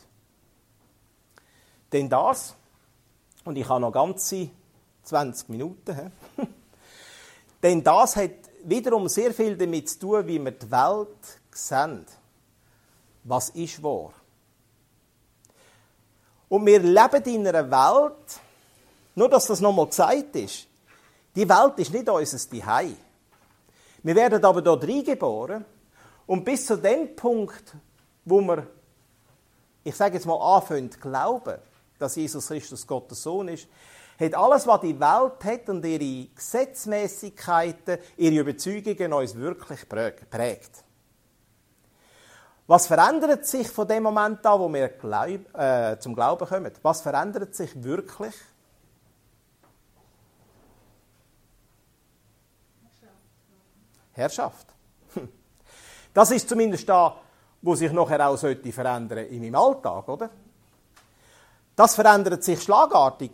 Denn das, und ich habe noch ganze zwanzig Minuten, denn das hat wiederum sehr viel damit zu tun, wie wir die Welt sehen. Was ist wahr? Und wir leben in einer Welt, nur dass das nochmal gesagt ist, die Welt ist nicht unser Zuhause. Wir werden aber dort reingeboren und bis zu dem Punkt, wo wir, ich sage jetzt mal, anfangen zu glauben, dass Jesus Christus Gottes Sohn ist, hat alles, was die Welt hat und ihre Gesetzmäßigkeiten, ihre Überzeugungen uns wirklich prägt. Was verändert sich von dem Moment an, wo wir glaub, äh, zum Glauben kommen? Was verändert sich wirklich? Herrschaft. Das ist zumindest da, wo sich nachher auch sollte verändern in meinem Alltag, oder? Das verändert sich schlagartig.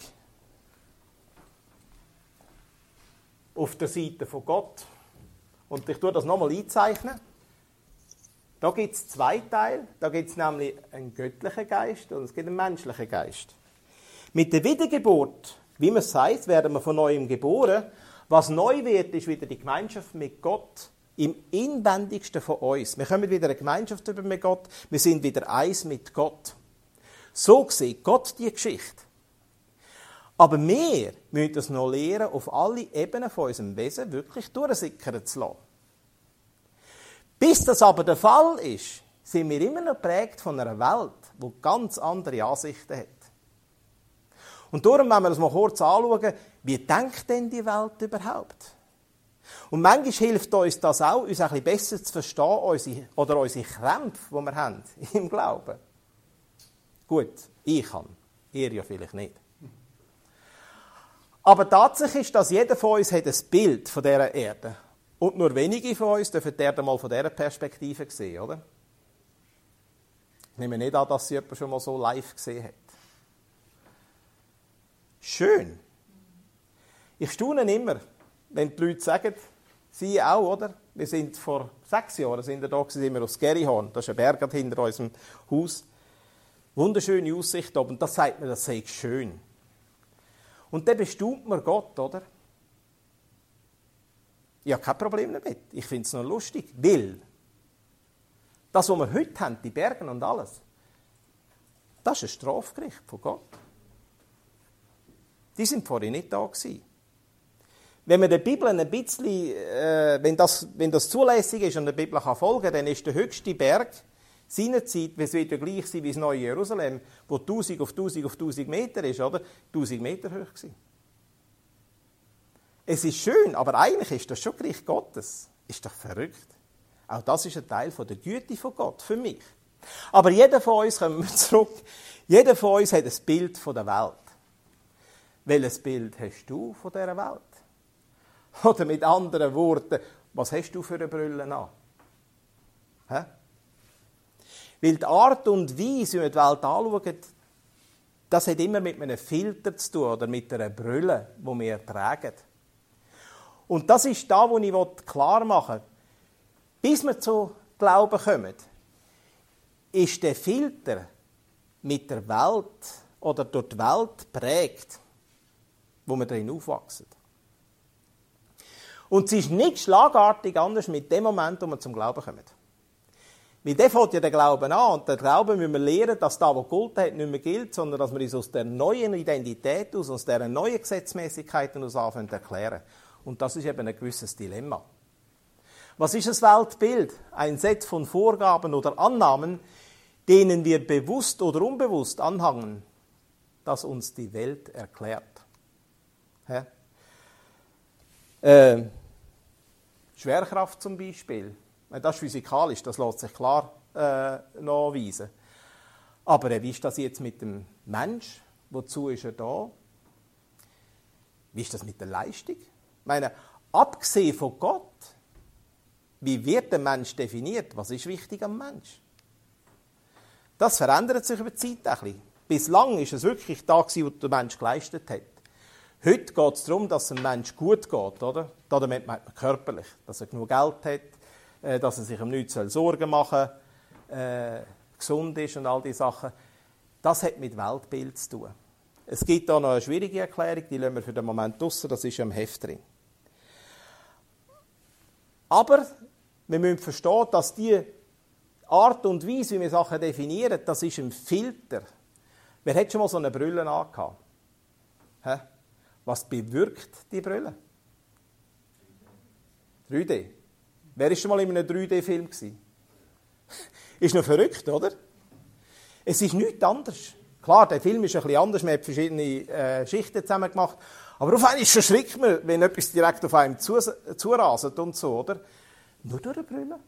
Auf der Seite von Gott. Und ich tue das nochmal einzeichnen. Da gibt es zwei Teile. Da gibt es nämlich einen göttlichen Geist und es gibt einen menschlichen Geist. Mit der Wiedergeburt, wie man sagt, werden wir von neuem geboren. Was neu wird, ist wieder die Gemeinschaft mit Gott im Inwendigsten von uns. Wir kommen wieder eine Gemeinschaft über mit Gott. Wir sind wieder eins mit Gott. So sieht Gott die Geschichte. Aber wir müssen das noch lernen, auf alle Ebenen von unserem Wesen wirklich durchsickern zu lassen. Bis das aber der Fall ist, sind wir immer noch geprägt von einer Welt, die ganz andere Ansichten hat. Und darum, wenn wir das mal kurz anschauen, wie denkt denn die Welt überhaupt? Und manchmal hilft uns das auch, uns ein bisschen besser zu verstehen, unsere, oder unsere Krämpfe, die wir haben im Glauben. Gut, ich kann, ihr ja vielleicht nicht. Aber Tatsache ist, dass jeder von uns hat ein Bild von dieser Erde. Und nur wenige von uns dürfen die Erde mal von dieser Perspektive sehen, oder? Ich nehme nicht an, dass sie jemand schon mal so live gesehen hat. Schön. Ich staune immer, wenn die Leute sagen, sie auch, oder? Wir sind vor sechs Jahren sind wir da, sind wir aufs Gerihorn. Das ist ein Berg hinter unserem Haus. Wunderschöne Aussicht oben. Und das sagt mir, das sei schön. Und dann bestaunt man Gott, oder? Ich habe kein Problem damit. Ich finde es noch lustig. Weil das, was wir heute haben, die Berge und alles, das ist ein Strafgericht von Gott. Die sind vorhin nicht da gewesen. Wenn man der Bibel ein bisschen, äh, wenn, das, wenn das zulässig ist und der Bibel kann folgen, dann ist der höchste Berg seinerzeit, es wird ja gleich sein wie das neue Jerusalem, wo tausend auf tausend auf tausend Meter ist, oder? tausend Meter hoch gewesen. Es ist schön, aber eigentlich ist das schon Gericht Gottes. Ist doch verrückt. Auch das ist ein Teil von der Güte von Gott für mich. Aber jeder von uns, kommen wir zurück, jeder von uns hat ein Bild von der Welt. Welches Bild hast du von dieser Welt? Oder mit anderen Worten, was hast du für eine Brille an? Hä? Weil die Art und Weise, wie wir die Welt anschauen, das hat immer mit einem Filter zu tun oder mit einer Brille, die wir tragen. Und das ist da, wo ich klar machen will. Bis wir zu Glauben kommen, ist der Filter mit der Welt oder durch die Welt prägt, wo wir darin aufwachsen. Und es ist nicht schlagartig anders mit dem Moment, wo wir zum Glauben kommen. Weil der fängt ja den Glauben an. Und den Glauben müssen wir lernen, dass das, was gegolten hat, nicht mehr gilt, sondern dass wir uns aus der neuen Identität, aus, aus dieser neuen Gesetzmäßigkeiten aus anfangen zu erklären. Und das ist eben ein gewisses Dilemma. Was ist das Weltbild? Ein Set von Vorgaben oder Annahmen, denen wir bewusst oder unbewusst anhangen, das uns die Welt erklärt. Ja? Äh, Schwerkraft zum Beispiel. Das ist physikalisch, das lässt sich klar äh, nachweisen. Aber wie ist das jetzt mit dem Mensch? Wozu ist er da? Wie ist das mit der Leistung? Ich meine, abgesehen von Gott, wie wird der Mensch definiert? Was ist wichtig am Mensch? Das verändert sich über die Zeit ein bisschen. Bislang war es wirklich da, was der Mensch geleistet hat. Heute geht es darum, dass es dem Mensch gut geht. Oder? Damit meint man körperlich, dass er genug Geld hat, dass er sich um nichts Sorgen machen soll, äh, gesund ist und all diese Sachen. Das hat mit Weltbild zu tun. Es gibt da noch eine schwierige Erklärung, die lassen wir für den Moment draussen, das ist ja im Heft drin. Aber wir müssen verstehen, dass die Art und Weise, wie wir Sachen definieren, das ist ein Filter. Wer hat schon mal so eine Brille angehabt? Hä? Was bewirkt die Brille? drei D. Wer war schon mal in einem drei D-Film? Ist noch verrückt, oder? Es ist nichts anderes. Klar, der Film ist ein bisschen anders, man hat verschiedene äh, Schichten zusammen gemacht. Aber auf einmal verschrickt man, wenn etwas direkt auf einem zuraset und so, oder? Nur durch eine Brille.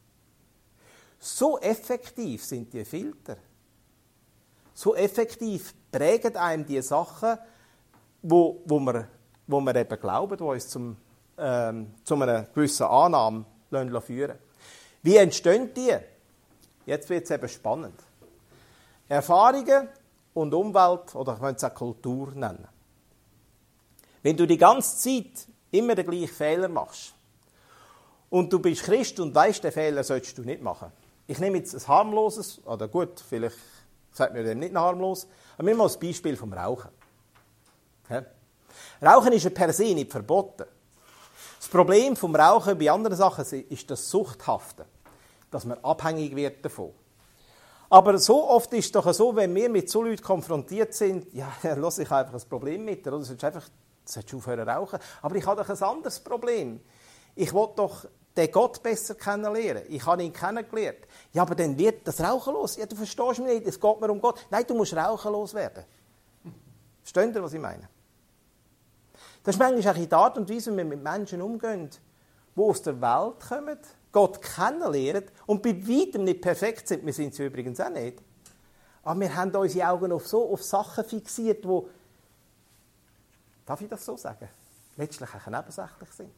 So effektiv sind die Filter. So effektiv prägen einem die Sachen, wo, wo, wir, wo wir eben glauben, die uns zum, ähm, zu einer gewissen Annahme führen. Wie entstehen die? Jetzt wird es eben spannend. Erfahrungen und Umwelt, oder ich könnte es auch Kultur nennen. Wenn du die ganze Zeit immer den gleichen Fehler machst und du bist Christ und weißt, den Fehler solltest du nicht machen. Ich nehme jetzt ein harmloses, oder gut, vielleicht sagt mir dem nicht harmlos, aber wir mal das Beispiel vom Rauchen. Ja? Rauchen ist ja per se nicht verboten. Das Problem vom Rauchen bei anderen Sachen ist das Suchthafte, dass man abhängig wird davon. Aber so oft ist es doch so, wenn wir mit so Leuten konfrontiert sind, ja, lass ich einfach ein Problem mit dir, oder sollst einfach, sollst du aufhören zu rauchen. Aber ich habe doch ein anderes Problem. Ich will doch den Gott besser kennenlernen. Ich habe ihn kennengelernt. Ja, aber dann wird das Rauchen los. Ja, du verstehst mich nicht, es geht mir um Gott. Nein, du musst rauchenlos werden. Versteht ihr, was ich meine? Das ist manchmal auch die Art und Weise, wie wir mit Menschen umgehen, die aus der Welt kommen, Gott kennenlernen und bei weitem nicht perfekt sind. Wir sind es übrigens auch nicht. Aber wir haben unsere Augen auf, so, auf Sachen fixiert, die, darf ich das so sagen, letztlich auch nebensächlich sind.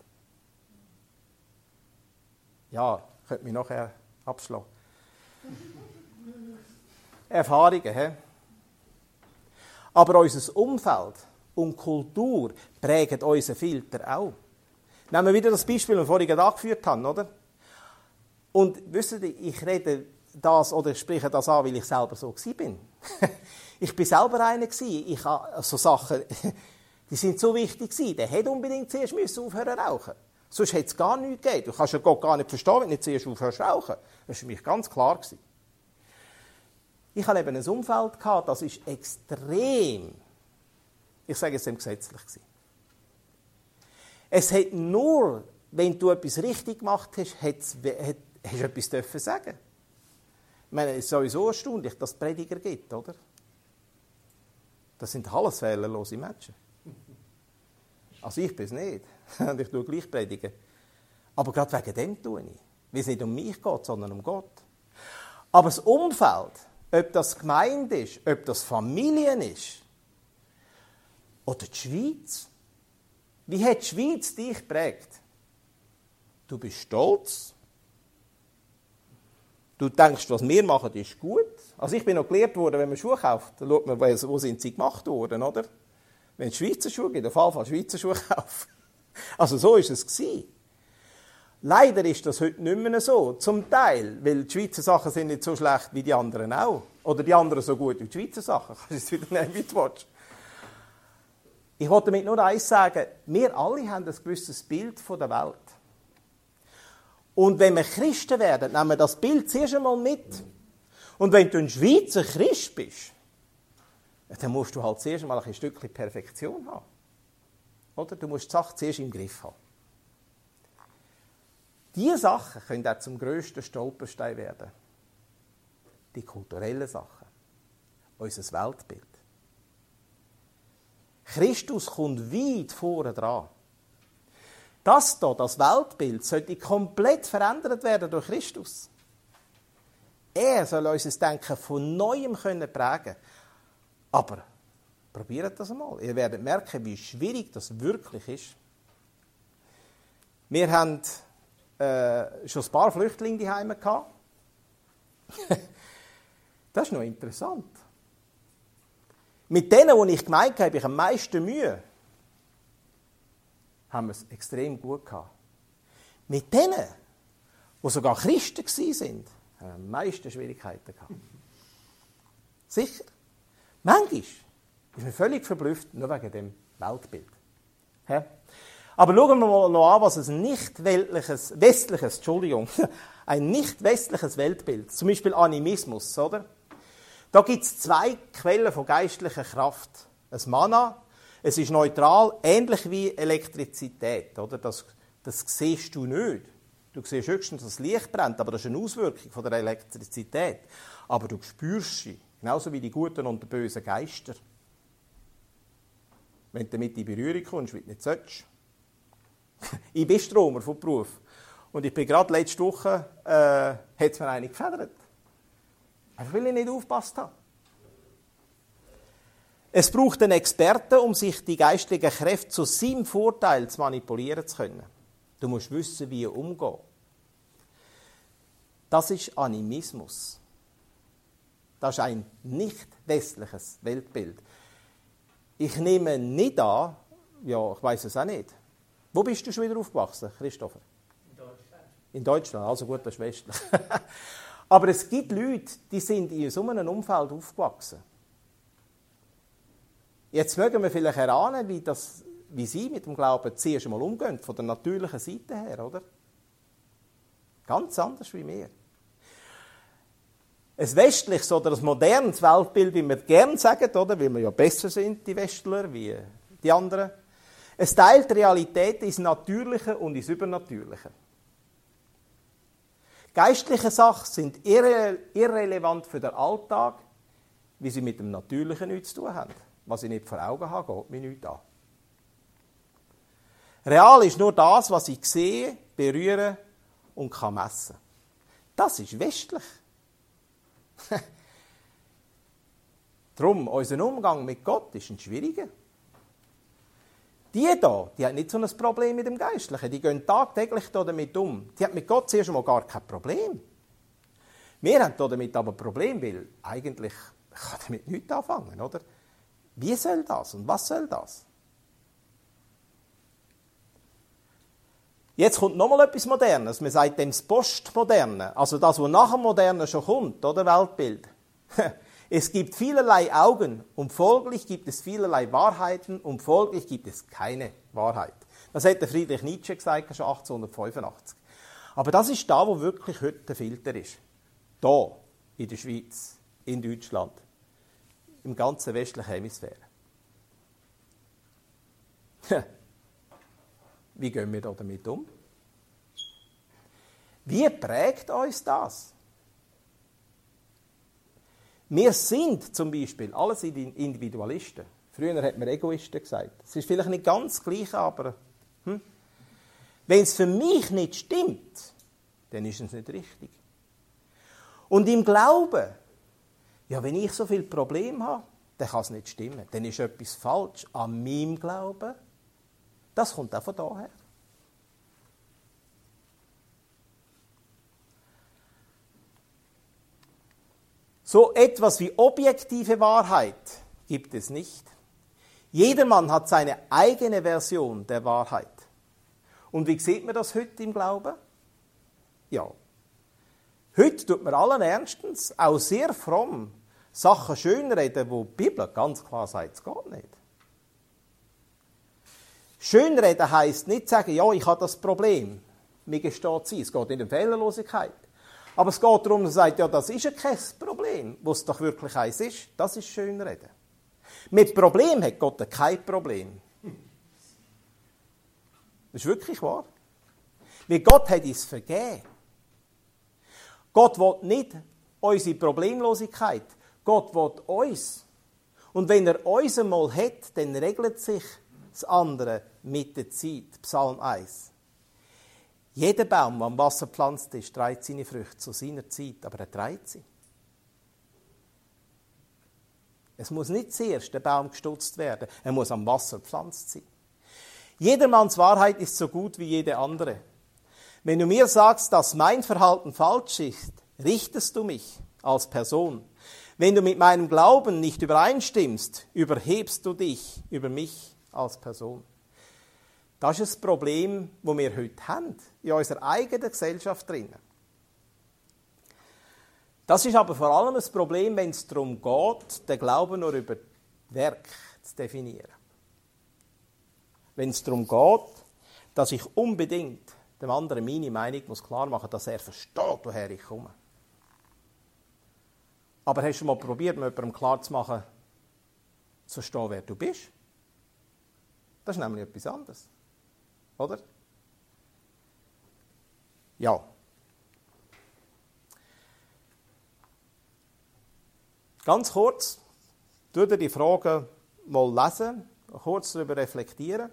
Ja, ich könnte mich nachher abschlagen. Erfahrungen, he? Aber unser Umfeld und Kultur prägen unseren Filter auch. Nehmen wir wieder das Beispiel, das wir vorhin angeführt haben, oder? Und wisst ihr, ich rede das oder ich spreche das an, weil ich selber so war. Ich war selber einer. Ich habe so Sachen, die sind so wichtig. Der hätte unbedingt zuerst müssen aufhören zu rauchen. Sonst hätte es gar nichts gegeben. Du kannst ja Gott gar nicht verstehen, wenn du nicht zuerst aufhörst zu rauchen. Das war für mich ganz klar. Ich hatte eben ein Umfeld, das ist extrem, ich sage es dem gesetzlich gewesen. Es hat nur, wenn du etwas richtig gemacht hast, hast du etwas dürfen sagen. Ich meine, es ist sowieso erstaunlich, dass es Prediger gibt, oder? Das sind alles fehlerlose Menschen. Also ich bin es nicht. Und ich tue gleich predigen. Aber gerade wegen dem tue ich. Weil es nicht um mich geht, sondern um Gott. Aber das Umfeld, ob das Gemeinde ist, ob das Familien ist, oder die Schweiz. Wie hat die Schweiz dich geprägt? Du bist stolz. Du denkst, was wir machen, ist gut. Also ich bin noch gelehrt worden, wenn man Schuhe kauft, dann schaut man, wo sind sie gemacht worden, oder? Wenn es Schweizer Schuhe gibt, auf jeden Fall Schweizer Schuhe kaufen. Also so war es gewesen. Leider ist das heute nicht mehr so. Zum Teil, weil die Schweizer Sachen sind nicht so schlecht wie die anderen auch. Oder die anderen so gut wie die Schweizer Sachen. Kannst du es wieder nehmen, wie du willst. Ich wollte damit nur eins sagen, wir alle haben ein gewisses Bild von der Welt. Und wenn wir Christen werden, nehmen wir das Bild zuerst einmal mit. Und wenn du ein Schweizer Christ bist, dann musst du halt zuerst einmal ein Stückchen Perfektion haben. Oder? Du musst die Sache zuerst im Griff haben. Diese Sachen können auch zum grössten Stolperstein werden. Die kulturellen Sachen. Unser Weltbild. Christus kommt weit vorne dran. Das hier, das Weltbild, sollte komplett verändert werden durch Christus. Er soll unser Denken von Neuem prägen können. Aber probiert das einmal. Ihr werdet merken, wie schwierig das wirklich ist. Wir haben äh, schon ein paar Flüchtlinge daheim gehabt. Das ist noch interessant. Mit denen, die ich gemeint habe, habe ich am meisten Mühe, haben wir es extrem gut gehabt. Mit denen, die sogar Christen waren, haben wir am meisten Schwierigkeiten gehabt. Sicher. Manchmal ist man völlig verblüfft, nur wegen dem Weltbild. Ja? Aber schauen wir mal noch an, was ein nicht weltliches, westliches, Entschuldigung, ein nicht westliches Weltbild, zum Beispiel Animismus, oder? Da gibt es zwei Quellen von geistlicher Kraft. Ein Mana, es ist neutral, ähnlich wie Elektrizität, oder? Das, das siehst du nicht. Du siehst höchstens, dass das Licht brennt, aber das ist eine Auswirkung von der Elektrizität. Aber du spürst sie, genauso wie die guten und die bösen Geister. Wenn du damit in Berührung kommst, wie du nicht sollst. Ich bin Stromer von Beruf. Und ich bin gerade letzte Woche, äh, hat es mir eine gefedert. Einfach weil ich nicht aufgepasst habe. Es braucht einen Experten, um sich die geistlichen Kräfte zu seinem Vorteil zu manipulieren zu können. Du musst wissen, wie umgehen. Das ist Animismus. Das ist ein nicht westliches Weltbild. Ich nehme nicht an, ja, ich weiß es auch nicht. Wo bist du schon wieder aufgewachsen, Christopher? In Deutschland. In Deutschland, also gut, das ist westlich. Aber es gibt Leute, die sind in so einem Umfeld aufgewachsen. Jetzt mögen wir vielleicht erahnen, wie, das, wie sie mit dem Glauben zuerst einmal umgehen, von der natürlichen Seite her, oder? Ganz anders wie wir. Ein westliches oder ein modernes Weltbild, wie wir gerne sagen, oder? Weil wir ja besser sind, die Westler, wie die anderen. Es teilt die Realität ins Natürliche und ins Übernatürliche. Geistliche Sachen sind irre, irrelevant für den Alltag, wie sie mit dem Natürlichen nichts zu tun haben. Was ich nicht vor Augen habe, geht mir nichts an. Real ist nur das, was ich sehe, berühre und kann messen. Das ist westlich. Darum, unser Umgang mit Gott ist ein schwieriger. Die hier, die haben nicht so ein Problem mit dem Geistlichen. Die gehen tagtäglich damit um. Die haben mit Gott zuerst einmal gar kein Problem. Wir haben damit aber ein Problem, weil eigentlich kann damit nichts anfangen, oder? Wie soll das und was soll das? Jetzt kommt nochmal etwas Modernes. Man sagt dem das Postmoderne. Also das, was nach dem Modernen schon kommt, oder? Weltbild. Es gibt vielerlei Augen und folglich gibt es vielerlei Wahrheiten und folglich gibt es keine Wahrheit. Das hat der Friedrich Nietzsche gesagt, schon achtzehnhundertfünfundachtzig. Aber das ist da, wo wirklich heute der Filter ist. Da, in der Schweiz, in Deutschland, im ganzen westlichen Hemisphäre. Wie gehen wir da damit um? Wie prägt uns das? Wir sind zum Beispiel alles Individualisten. Früher hat man Egoisten gesagt. Es ist vielleicht nicht ganz das Gleiche, aber hm? Wenn es für mich nicht stimmt, dann ist es nicht richtig. Und im Glauben, ja, wenn ich so viele Probleme habe, dann kann es nicht stimmen. Dann ist etwas falsch an meinem Glauben. Das kommt auch von daher. So etwas wie objektive Wahrheit gibt es nicht. Jedermann hat seine eigene Version der Wahrheit. Und wie sieht man das heute im Glauben? Ja. Heute tut man allen Ernstens, auch sehr fromm, Sachen schönreden, wo die Bibel ganz klar sagt, es geht nicht. Schönreden heisst nicht sagen, ja, ich habe das Problem. mir gesteht sie. Es geht nicht um Fehlerlosigkeit. Aber es geht darum, dass er sagt, ja, das ist ja kein Problem, wo es doch wirklich eins ist. Das ist Schönreden. Mit Problem hat Gott kein Problem. Das ist wirklich wahr. Weil Gott hat uns vergeben. Gott will nicht unsere Problemlosigkeit. Gott will uns. Und wenn er uns einmal hat, dann regelt sich das andere mit der Zeit. Psalm eins. Jeder Baum, der am Wasser gepflanzt ist, trägt seine Früchte zu seiner Zeit, aber er trägt sie. Es muss nicht zuerst der Baum gestutzt werden, er muss am Wasser gepflanzt sein. Jedermanns Wahrheit ist so gut wie jede andere. Wenn du mir sagst, dass mein Verhalten falsch ist, richtest du mich als Person. Wenn du mit meinem Glauben nicht übereinstimmst, überhebst du dich über mich als Person. Das ist das Problem, das wir heute haben, in unserer eigenen Gesellschaft drinnen. Das ist aber vor allem ein Problem, wenn es darum geht, den Glauben nur über Werk zu definieren. Wenn es darum geht, dass ich unbedingt dem anderen meine Meinung muss klar machen muss, dass er versteht, woher ich komme. Aber hast du mal probiert, jemandem klar zu machen, zu verstehen, wer du bist? Das ist nämlich etwas anderes. Oder? Ja. Ganz kurz, tu dir die Fragen mal lesen, kurz darüber reflektieren.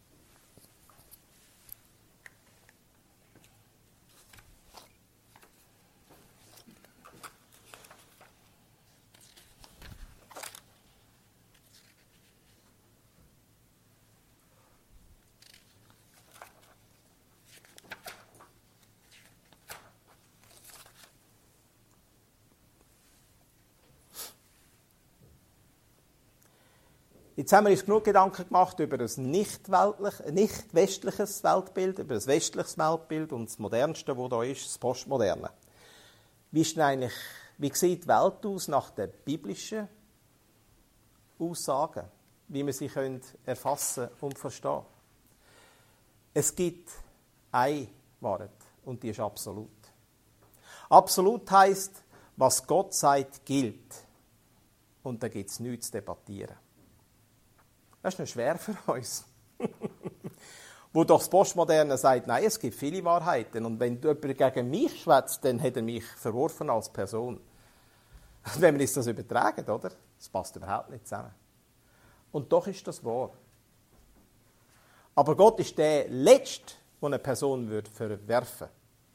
Jetzt haben wir uns genug Gedanken gemacht über ein nicht, nicht westliches Weltbild, über das westliches Weltbild und das modernste, das da ist, das Postmoderne. Wie, ist denn eigentlich, wie sieht die Welt aus nach den biblischen Aussagen, wie wir sie können erfassen und verstehen? Es gibt eine Wahrheit und die ist absolut. Absolut heisst, was Gott sagt, gilt. Und da gibt es nichts zu debattieren. Das ist noch schwer für uns. Wo doch das Postmoderne sagt, nein, es gibt viele Wahrheiten. Und wenn jemand gegen mich schwätzt, dann hat er mich verworfen als Person. Wenn wir uns das übertragen, oder? Das passt überhaupt nicht zusammen. Und doch ist das wahr. Aber Gott ist der Letzte, der eine Person würde verwerfen würde.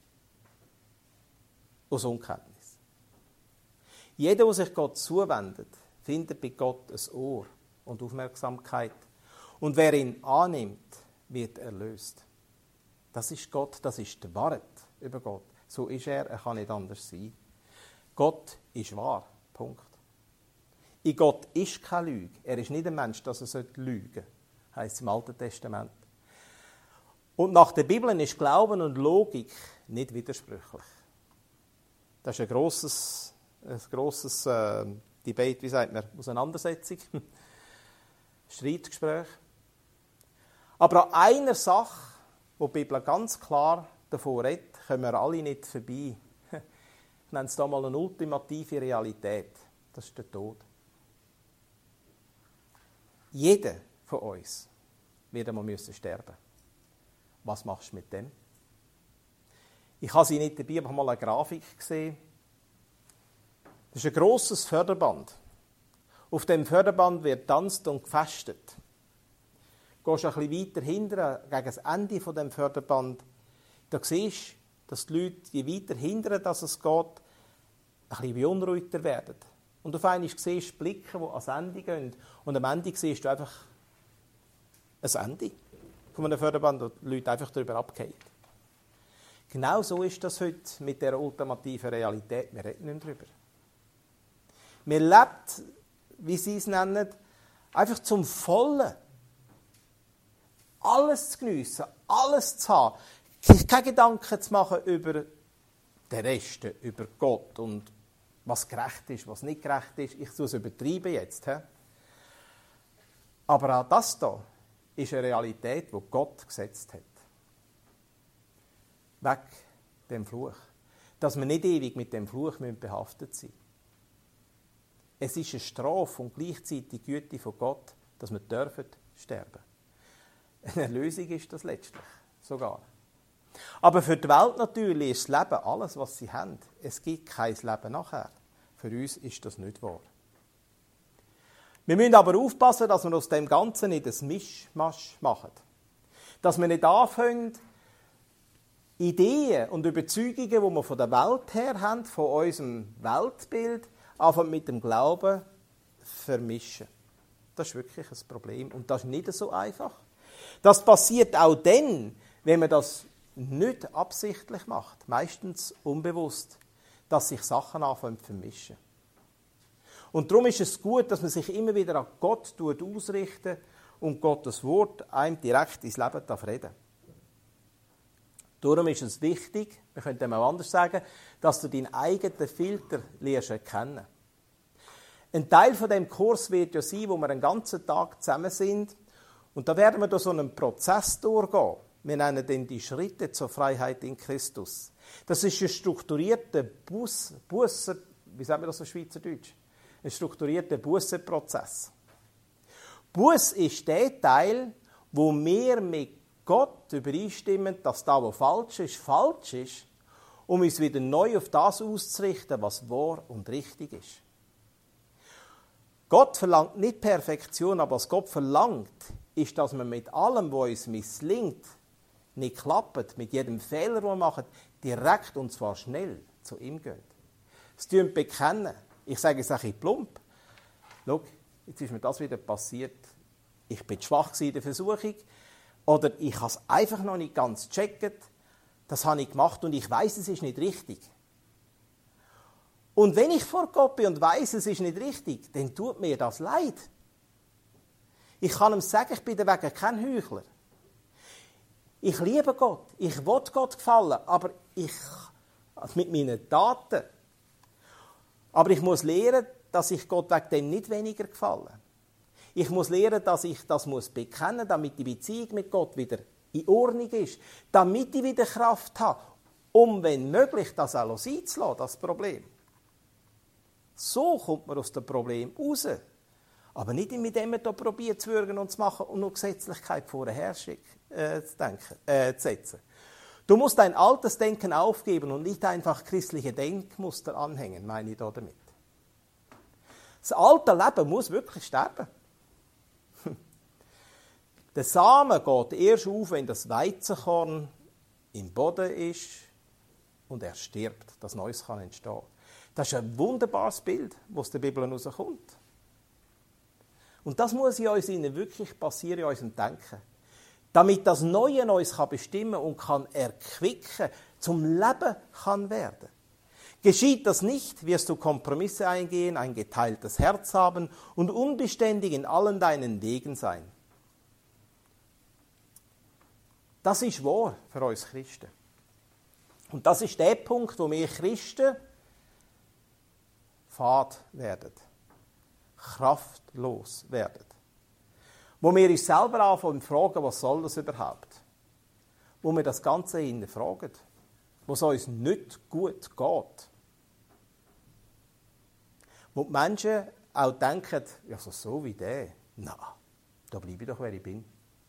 Aus Unkenntnis. Jeder, der sich Gott zuwendet, findet bei Gott ein Ohr und Aufmerksamkeit. Und wer ihn annimmt, wird erlöst. Das ist Gott, das ist die Wahrheit über Gott. So ist er, er kann nicht anders sein. Gott ist wahr. Punkt. In Gott ist keine Lüge. Er ist nicht ein Mensch, dass er lügen sollte, heisst es im Alten Testament. Und nach der Bibel ist Glauben und Logik nicht widersprüchlich. Das ist ein grosses, ein grosses äh, Debate, wie sagt man, Auseinandersetzung. Streitgespräch. Aber an einer Sache, wo die Bibel ganz klar davon redet, kommen wir alle nicht vorbei. Ich nenne es da mal eine ultimative Realität. Das ist der Tod. Jeder von uns wird einmal müssen sterben. Was machst du mit dem? Ich habe sie nicht dabei, aber ich habe mal eine Grafik gesehen. Das ist ein grosses Förderband. Auf dem Förderband wird getanzt und gefestet. Du gehst ein bisschen weiter hinten, gegen das Ende von dem Förderband. Da siehst du, dass die Leute, je weiter hinten dass es geht, ein bisschen beunruhigter werden. Und auf einmal siehst du Blicke, die ans Ende gehen. Und am Ende siehst du einfach ein Ende von einem Förderband, wo die Leute einfach darüber abgehen. Genau so ist das heute mit dieser ultimativen Realität. Wir reden nicht darüber. Man lebt, wie sie es nennen, einfach zum Vollen. Alles zu geniessen, alles zu haben. Keine Gedanken zu machen über den Rest, über Gott und was gerecht ist, was nicht gerecht ist. Ich tue es übertreiben jetzt. He? Aber auch das hier ist eine Realität, die Gott gesetzt hat. weg dem Fluch. Dass wir nicht ewig mit dem Fluch behaftet sein müssen. Es ist eine Strafe und gleichzeitig die Güte von Gott, dass wir dürfen sterben. Eine Erlösung ist das letztlich, sogar. Aber für die Welt natürlich ist das Leben alles, was sie haben. Es gibt kein Leben nachher. Für uns ist das nicht wahr. Wir müssen aber aufpassen, dass wir aus dem Ganzen nicht ein Mischmasch machen. Dass wir nicht anfangen, Ideen und Überzeugungen, die wir von der Welt her haben, von unserem Weltbild, einfach mit dem Glauben vermischen. Das ist wirklich ein Problem. Und das ist nicht so einfach. Das passiert auch dann, wenn man das nicht absichtlich macht, meistens unbewusst, dass sich Sachen anfangen zu vermischen. Und darum ist es gut, dass man sich immer wieder an Gott ausrichtet und Gottes Wort einem direkt ins Leben reden darf. Darum ist es wichtig, wir könnten auch anders sagen, dass du deinen eigenen Filter lernst erkennen. Ein Teil von dem Kurs wird ja sein, wo wir einen ganzen Tag zusammen sind. Und da werden wir durch so einen Prozess durchgehen. Wir nennen den die Schritte zur Freiheit in Christus. Das ist ein strukturierter Bus, Busser, wie sagen wir das auf Schweizerdeutsch? Ein strukturierter Bussenprozess. Bus ist der Teil, wo wir mit Gott übereinstimmen, dass das, was falsch ist, falsch ist, um uns wieder neu auf das auszurichten, was wahr und richtig ist. Gott verlangt nicht Perfektion, aber was Gott verlangt, ist, dass wir mit allem, was uns misslingt, nicht klappt, mit jedem Fehler, den wir machen, direkt und zwar schnell zu ihm gehen. Das tun bekennen. Ich sage es ein bisschen plump. Schau, jetzt ist mir das wieder passiert. Ich bin schwach in der Versuchung. Oder ich habe es einfach noch nicht ganz gecheckt. Das habe ich gemacht und ich weiß, es ist nicht richtig. Und wenn ich vor Gott bin und weiß, es ist nicht richtig, dann tut mir das leid. Ich kann ihm sagen, ich bin deswegen kein Heuchler. Ich liebe Gott, ich will Gott gefallen, aber ich, also mit meinen Taten. Aber ich muss lernen, dass ich Gott wegen dem nicht weniger gefalle. Ich muss lernen, dass ich das muss bekennen, damit die Beziehung mit Gott wieder in Ordnung ist, damit ich wieder Kraft habe, um, wenn möglich, das auch sein zu lassen, das Problem. So kommt man aus dem Problem raus. Aber nicht mit dem man probiert zu würgen und zu machen und nur Gesetzlichkeit vorher äh, zu, denken, äh, zu setzen. Du musst dein altes Denken aufgeben und nicht einfach christliche Denkmuster anhängen, meine ich da damit. Das alte Leben muss wirklich sterben. Der Samen geht erst auf, wenn das Weizenkorn im Boden ist und er stirbt, dass Neues kann entstehen. Das ist ein wunderbares Bild, das aus der Bibel herauskommt. Und das muss in uns wirklich passieren, in unserem Denken. Damit das Neue uns bestimmen und kann erquicken, zum Leben kann werden. Geschieht das nicht, wirst du Kompromisse eingehen, ein geteiltes Herz haben und unbeständig in allen deinen Wegen sein. Das ist wahr für uns Christen. Und das ist der Punkt, wo wir Christen fad werden, kraftlos werden. Wo wir uns selber anfangen fragen, was soll das überhaupt? Wo wir das Ganze hinterfragen, wo es uns nicht gut geht. Wo die Menschen auch denken, ja, so, so wie der, na, da bleibe ich doch, wer ich bin.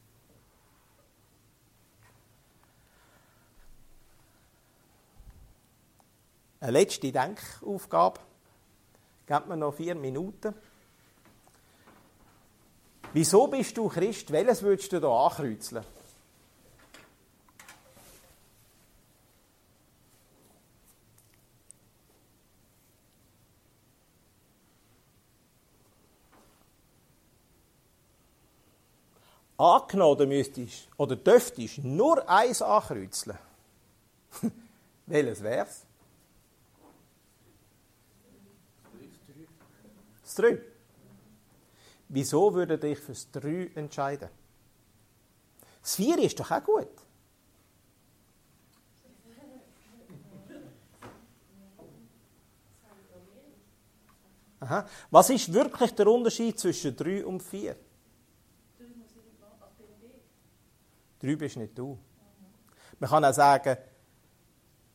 Eine letzte Denkaufgabe. Gebt mir noch vier Minuten. Wieso bist du Christ? Welches würdest du hier ankreuzeln? Angenommen, du müsstest oder dürftest nur eins ankreuzeln. Welches wäre es? Das drei. Wieso würde dich für das drei entscheiden? Das vier ist doch auch gut. Aha. Was ist wirklich der Unterschied zwischen drei und vier? drei bist nicht du. Man kann auch sagen,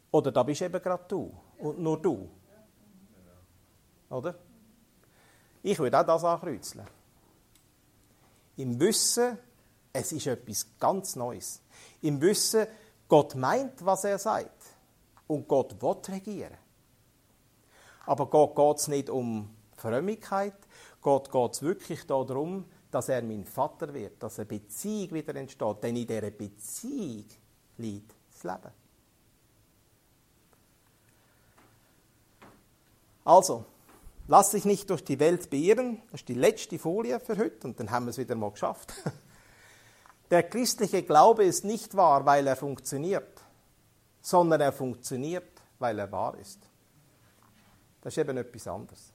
Oder da bist eben gerade du und nur du. Oder? Ich würde auch das ankreuzeln. Im Wissen, es ist etwas ganz Neues. Im Wissen, Gott meint, was er sagt. Und Gott will regieren. Aber Gott geht es nicht um Frömmigkeit. Gott geht es wirklich darum, dass er mein Vater wird, dass eine Beziehung wieder entsteht. Denn in dieser Beziehung liegt das Leben. Also, lass dich nicht durch die Welt beirren. Das ist die letzte Folie für heute und dann haben wir es wieder mal geschafft. Der christliche Glaube ist nicht wahr, weil er funktioniert, sondern er funktioniert, weil er wahr ist. Das ist eben etwas anderes.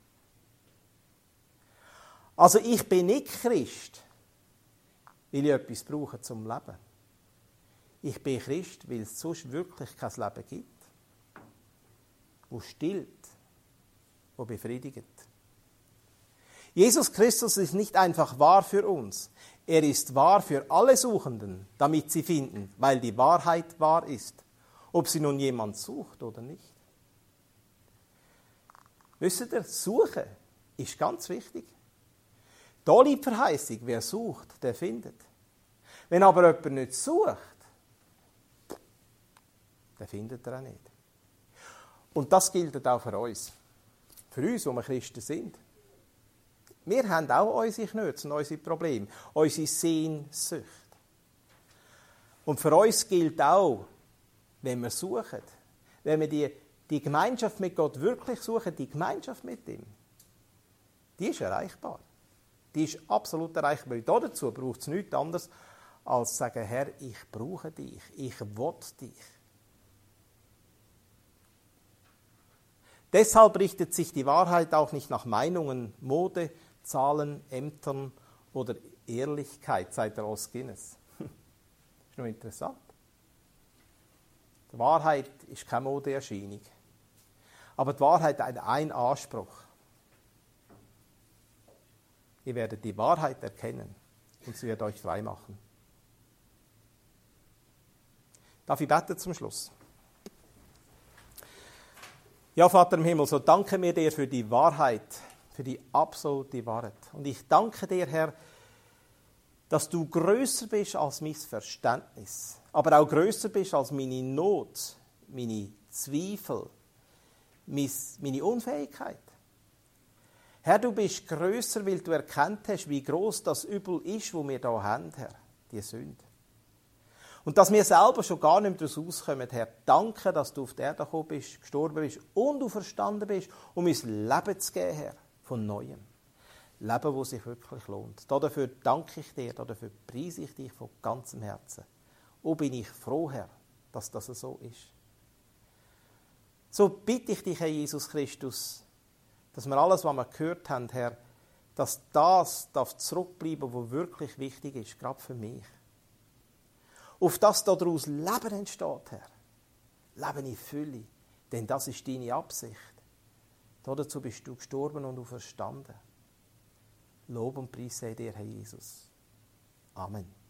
Also ich bin nicht Christ, weil ich etwas brauche zum Leben. Ich bin Christ, weil es sonst wirklich kein Leben gibt, wo stillt, wo befriedigt. Jesus Christus ist nicht einfach wahr für uns. Er ist wahr für alle Suchenden, damit sie finden, weil die Wahrheit wahr ist. Ob sie nun jemand sucht oder nicht. Wisst ihr, Suchen ist ganz wichtig. Da liegt Verheißung, wer sucht, der findet. Wenn aber jemand nicht sucht, dann findet er auch nicht. Und das gilt auch für uns. Für uns, die wir Christen sind. Wir haben auch unsere Knötze und unsere Probleme, unsere Sehnsucht. Und für uns gilt auch, wenn wir suchen, wenn wir die, die Gemeinschaft mit Gott wirklich suchen, die Gemeinschaft mit ihm, die ist erreichbar. Die ist absolut erreichbar. Dazu braucht es nichts anderes, als zu sagen, Herr, ich brauche dich, ich will dich. Deshalb richtet sich die Wahrheit auch nicht nach Meinungen, Mode, Zahlen, Ämtern oder Ehrlichkeit, seit der Os Guinness. Ist noch interessant. Die Wahrheit ist keine Modeerscheinung. Aber die Wahrheit hat einen Anspruch. Ihr werdet die Wahrheit erkennen und sie wird euch frei machen. Darf ich beten zum Schluss? Ja, Vater im Himmel, so danke mir dir für die Wahrheit, für die absolute Wahrheit. Und ich danke dir, Herr, dass du grösser bist als mein Verständnis, aber auch grösser bist als meine Not, meine Zweifel, meine Unfähigkeit. Herr, du bist grösser, weil du erkannt hast, wie gross das Übel ist, wo wir hier haben, Herr, die Sünde. Und dass wir selber schon gar nicht mehr daraus rauskommen, Herr, danke, dass du auf die Erde gekommen bist, gestorben bist und du verstanden bist, um uns Leben zu geben, Herr, von Neuem. Leben, das sich wirklich lohnt. Dafür danke ich dir, dafür preise ich dich von ganzem Herzen. Und bin ich froh, Herr, dass das so ist. So bitte ich dich, Herr Jesus Christus, dass wir alles, was wir gehört haben, Herr, dass das darf zurückbleiben, was wirklich wichtig ist, gerade für mich. Auf das daraus Leben entsteht, Herr. Leben in Fülle. Denn das ist deine Absicht. Dazu bist du gestorben und auferstanden. Lob und Preis sei dir, Herr Jesus. Amen.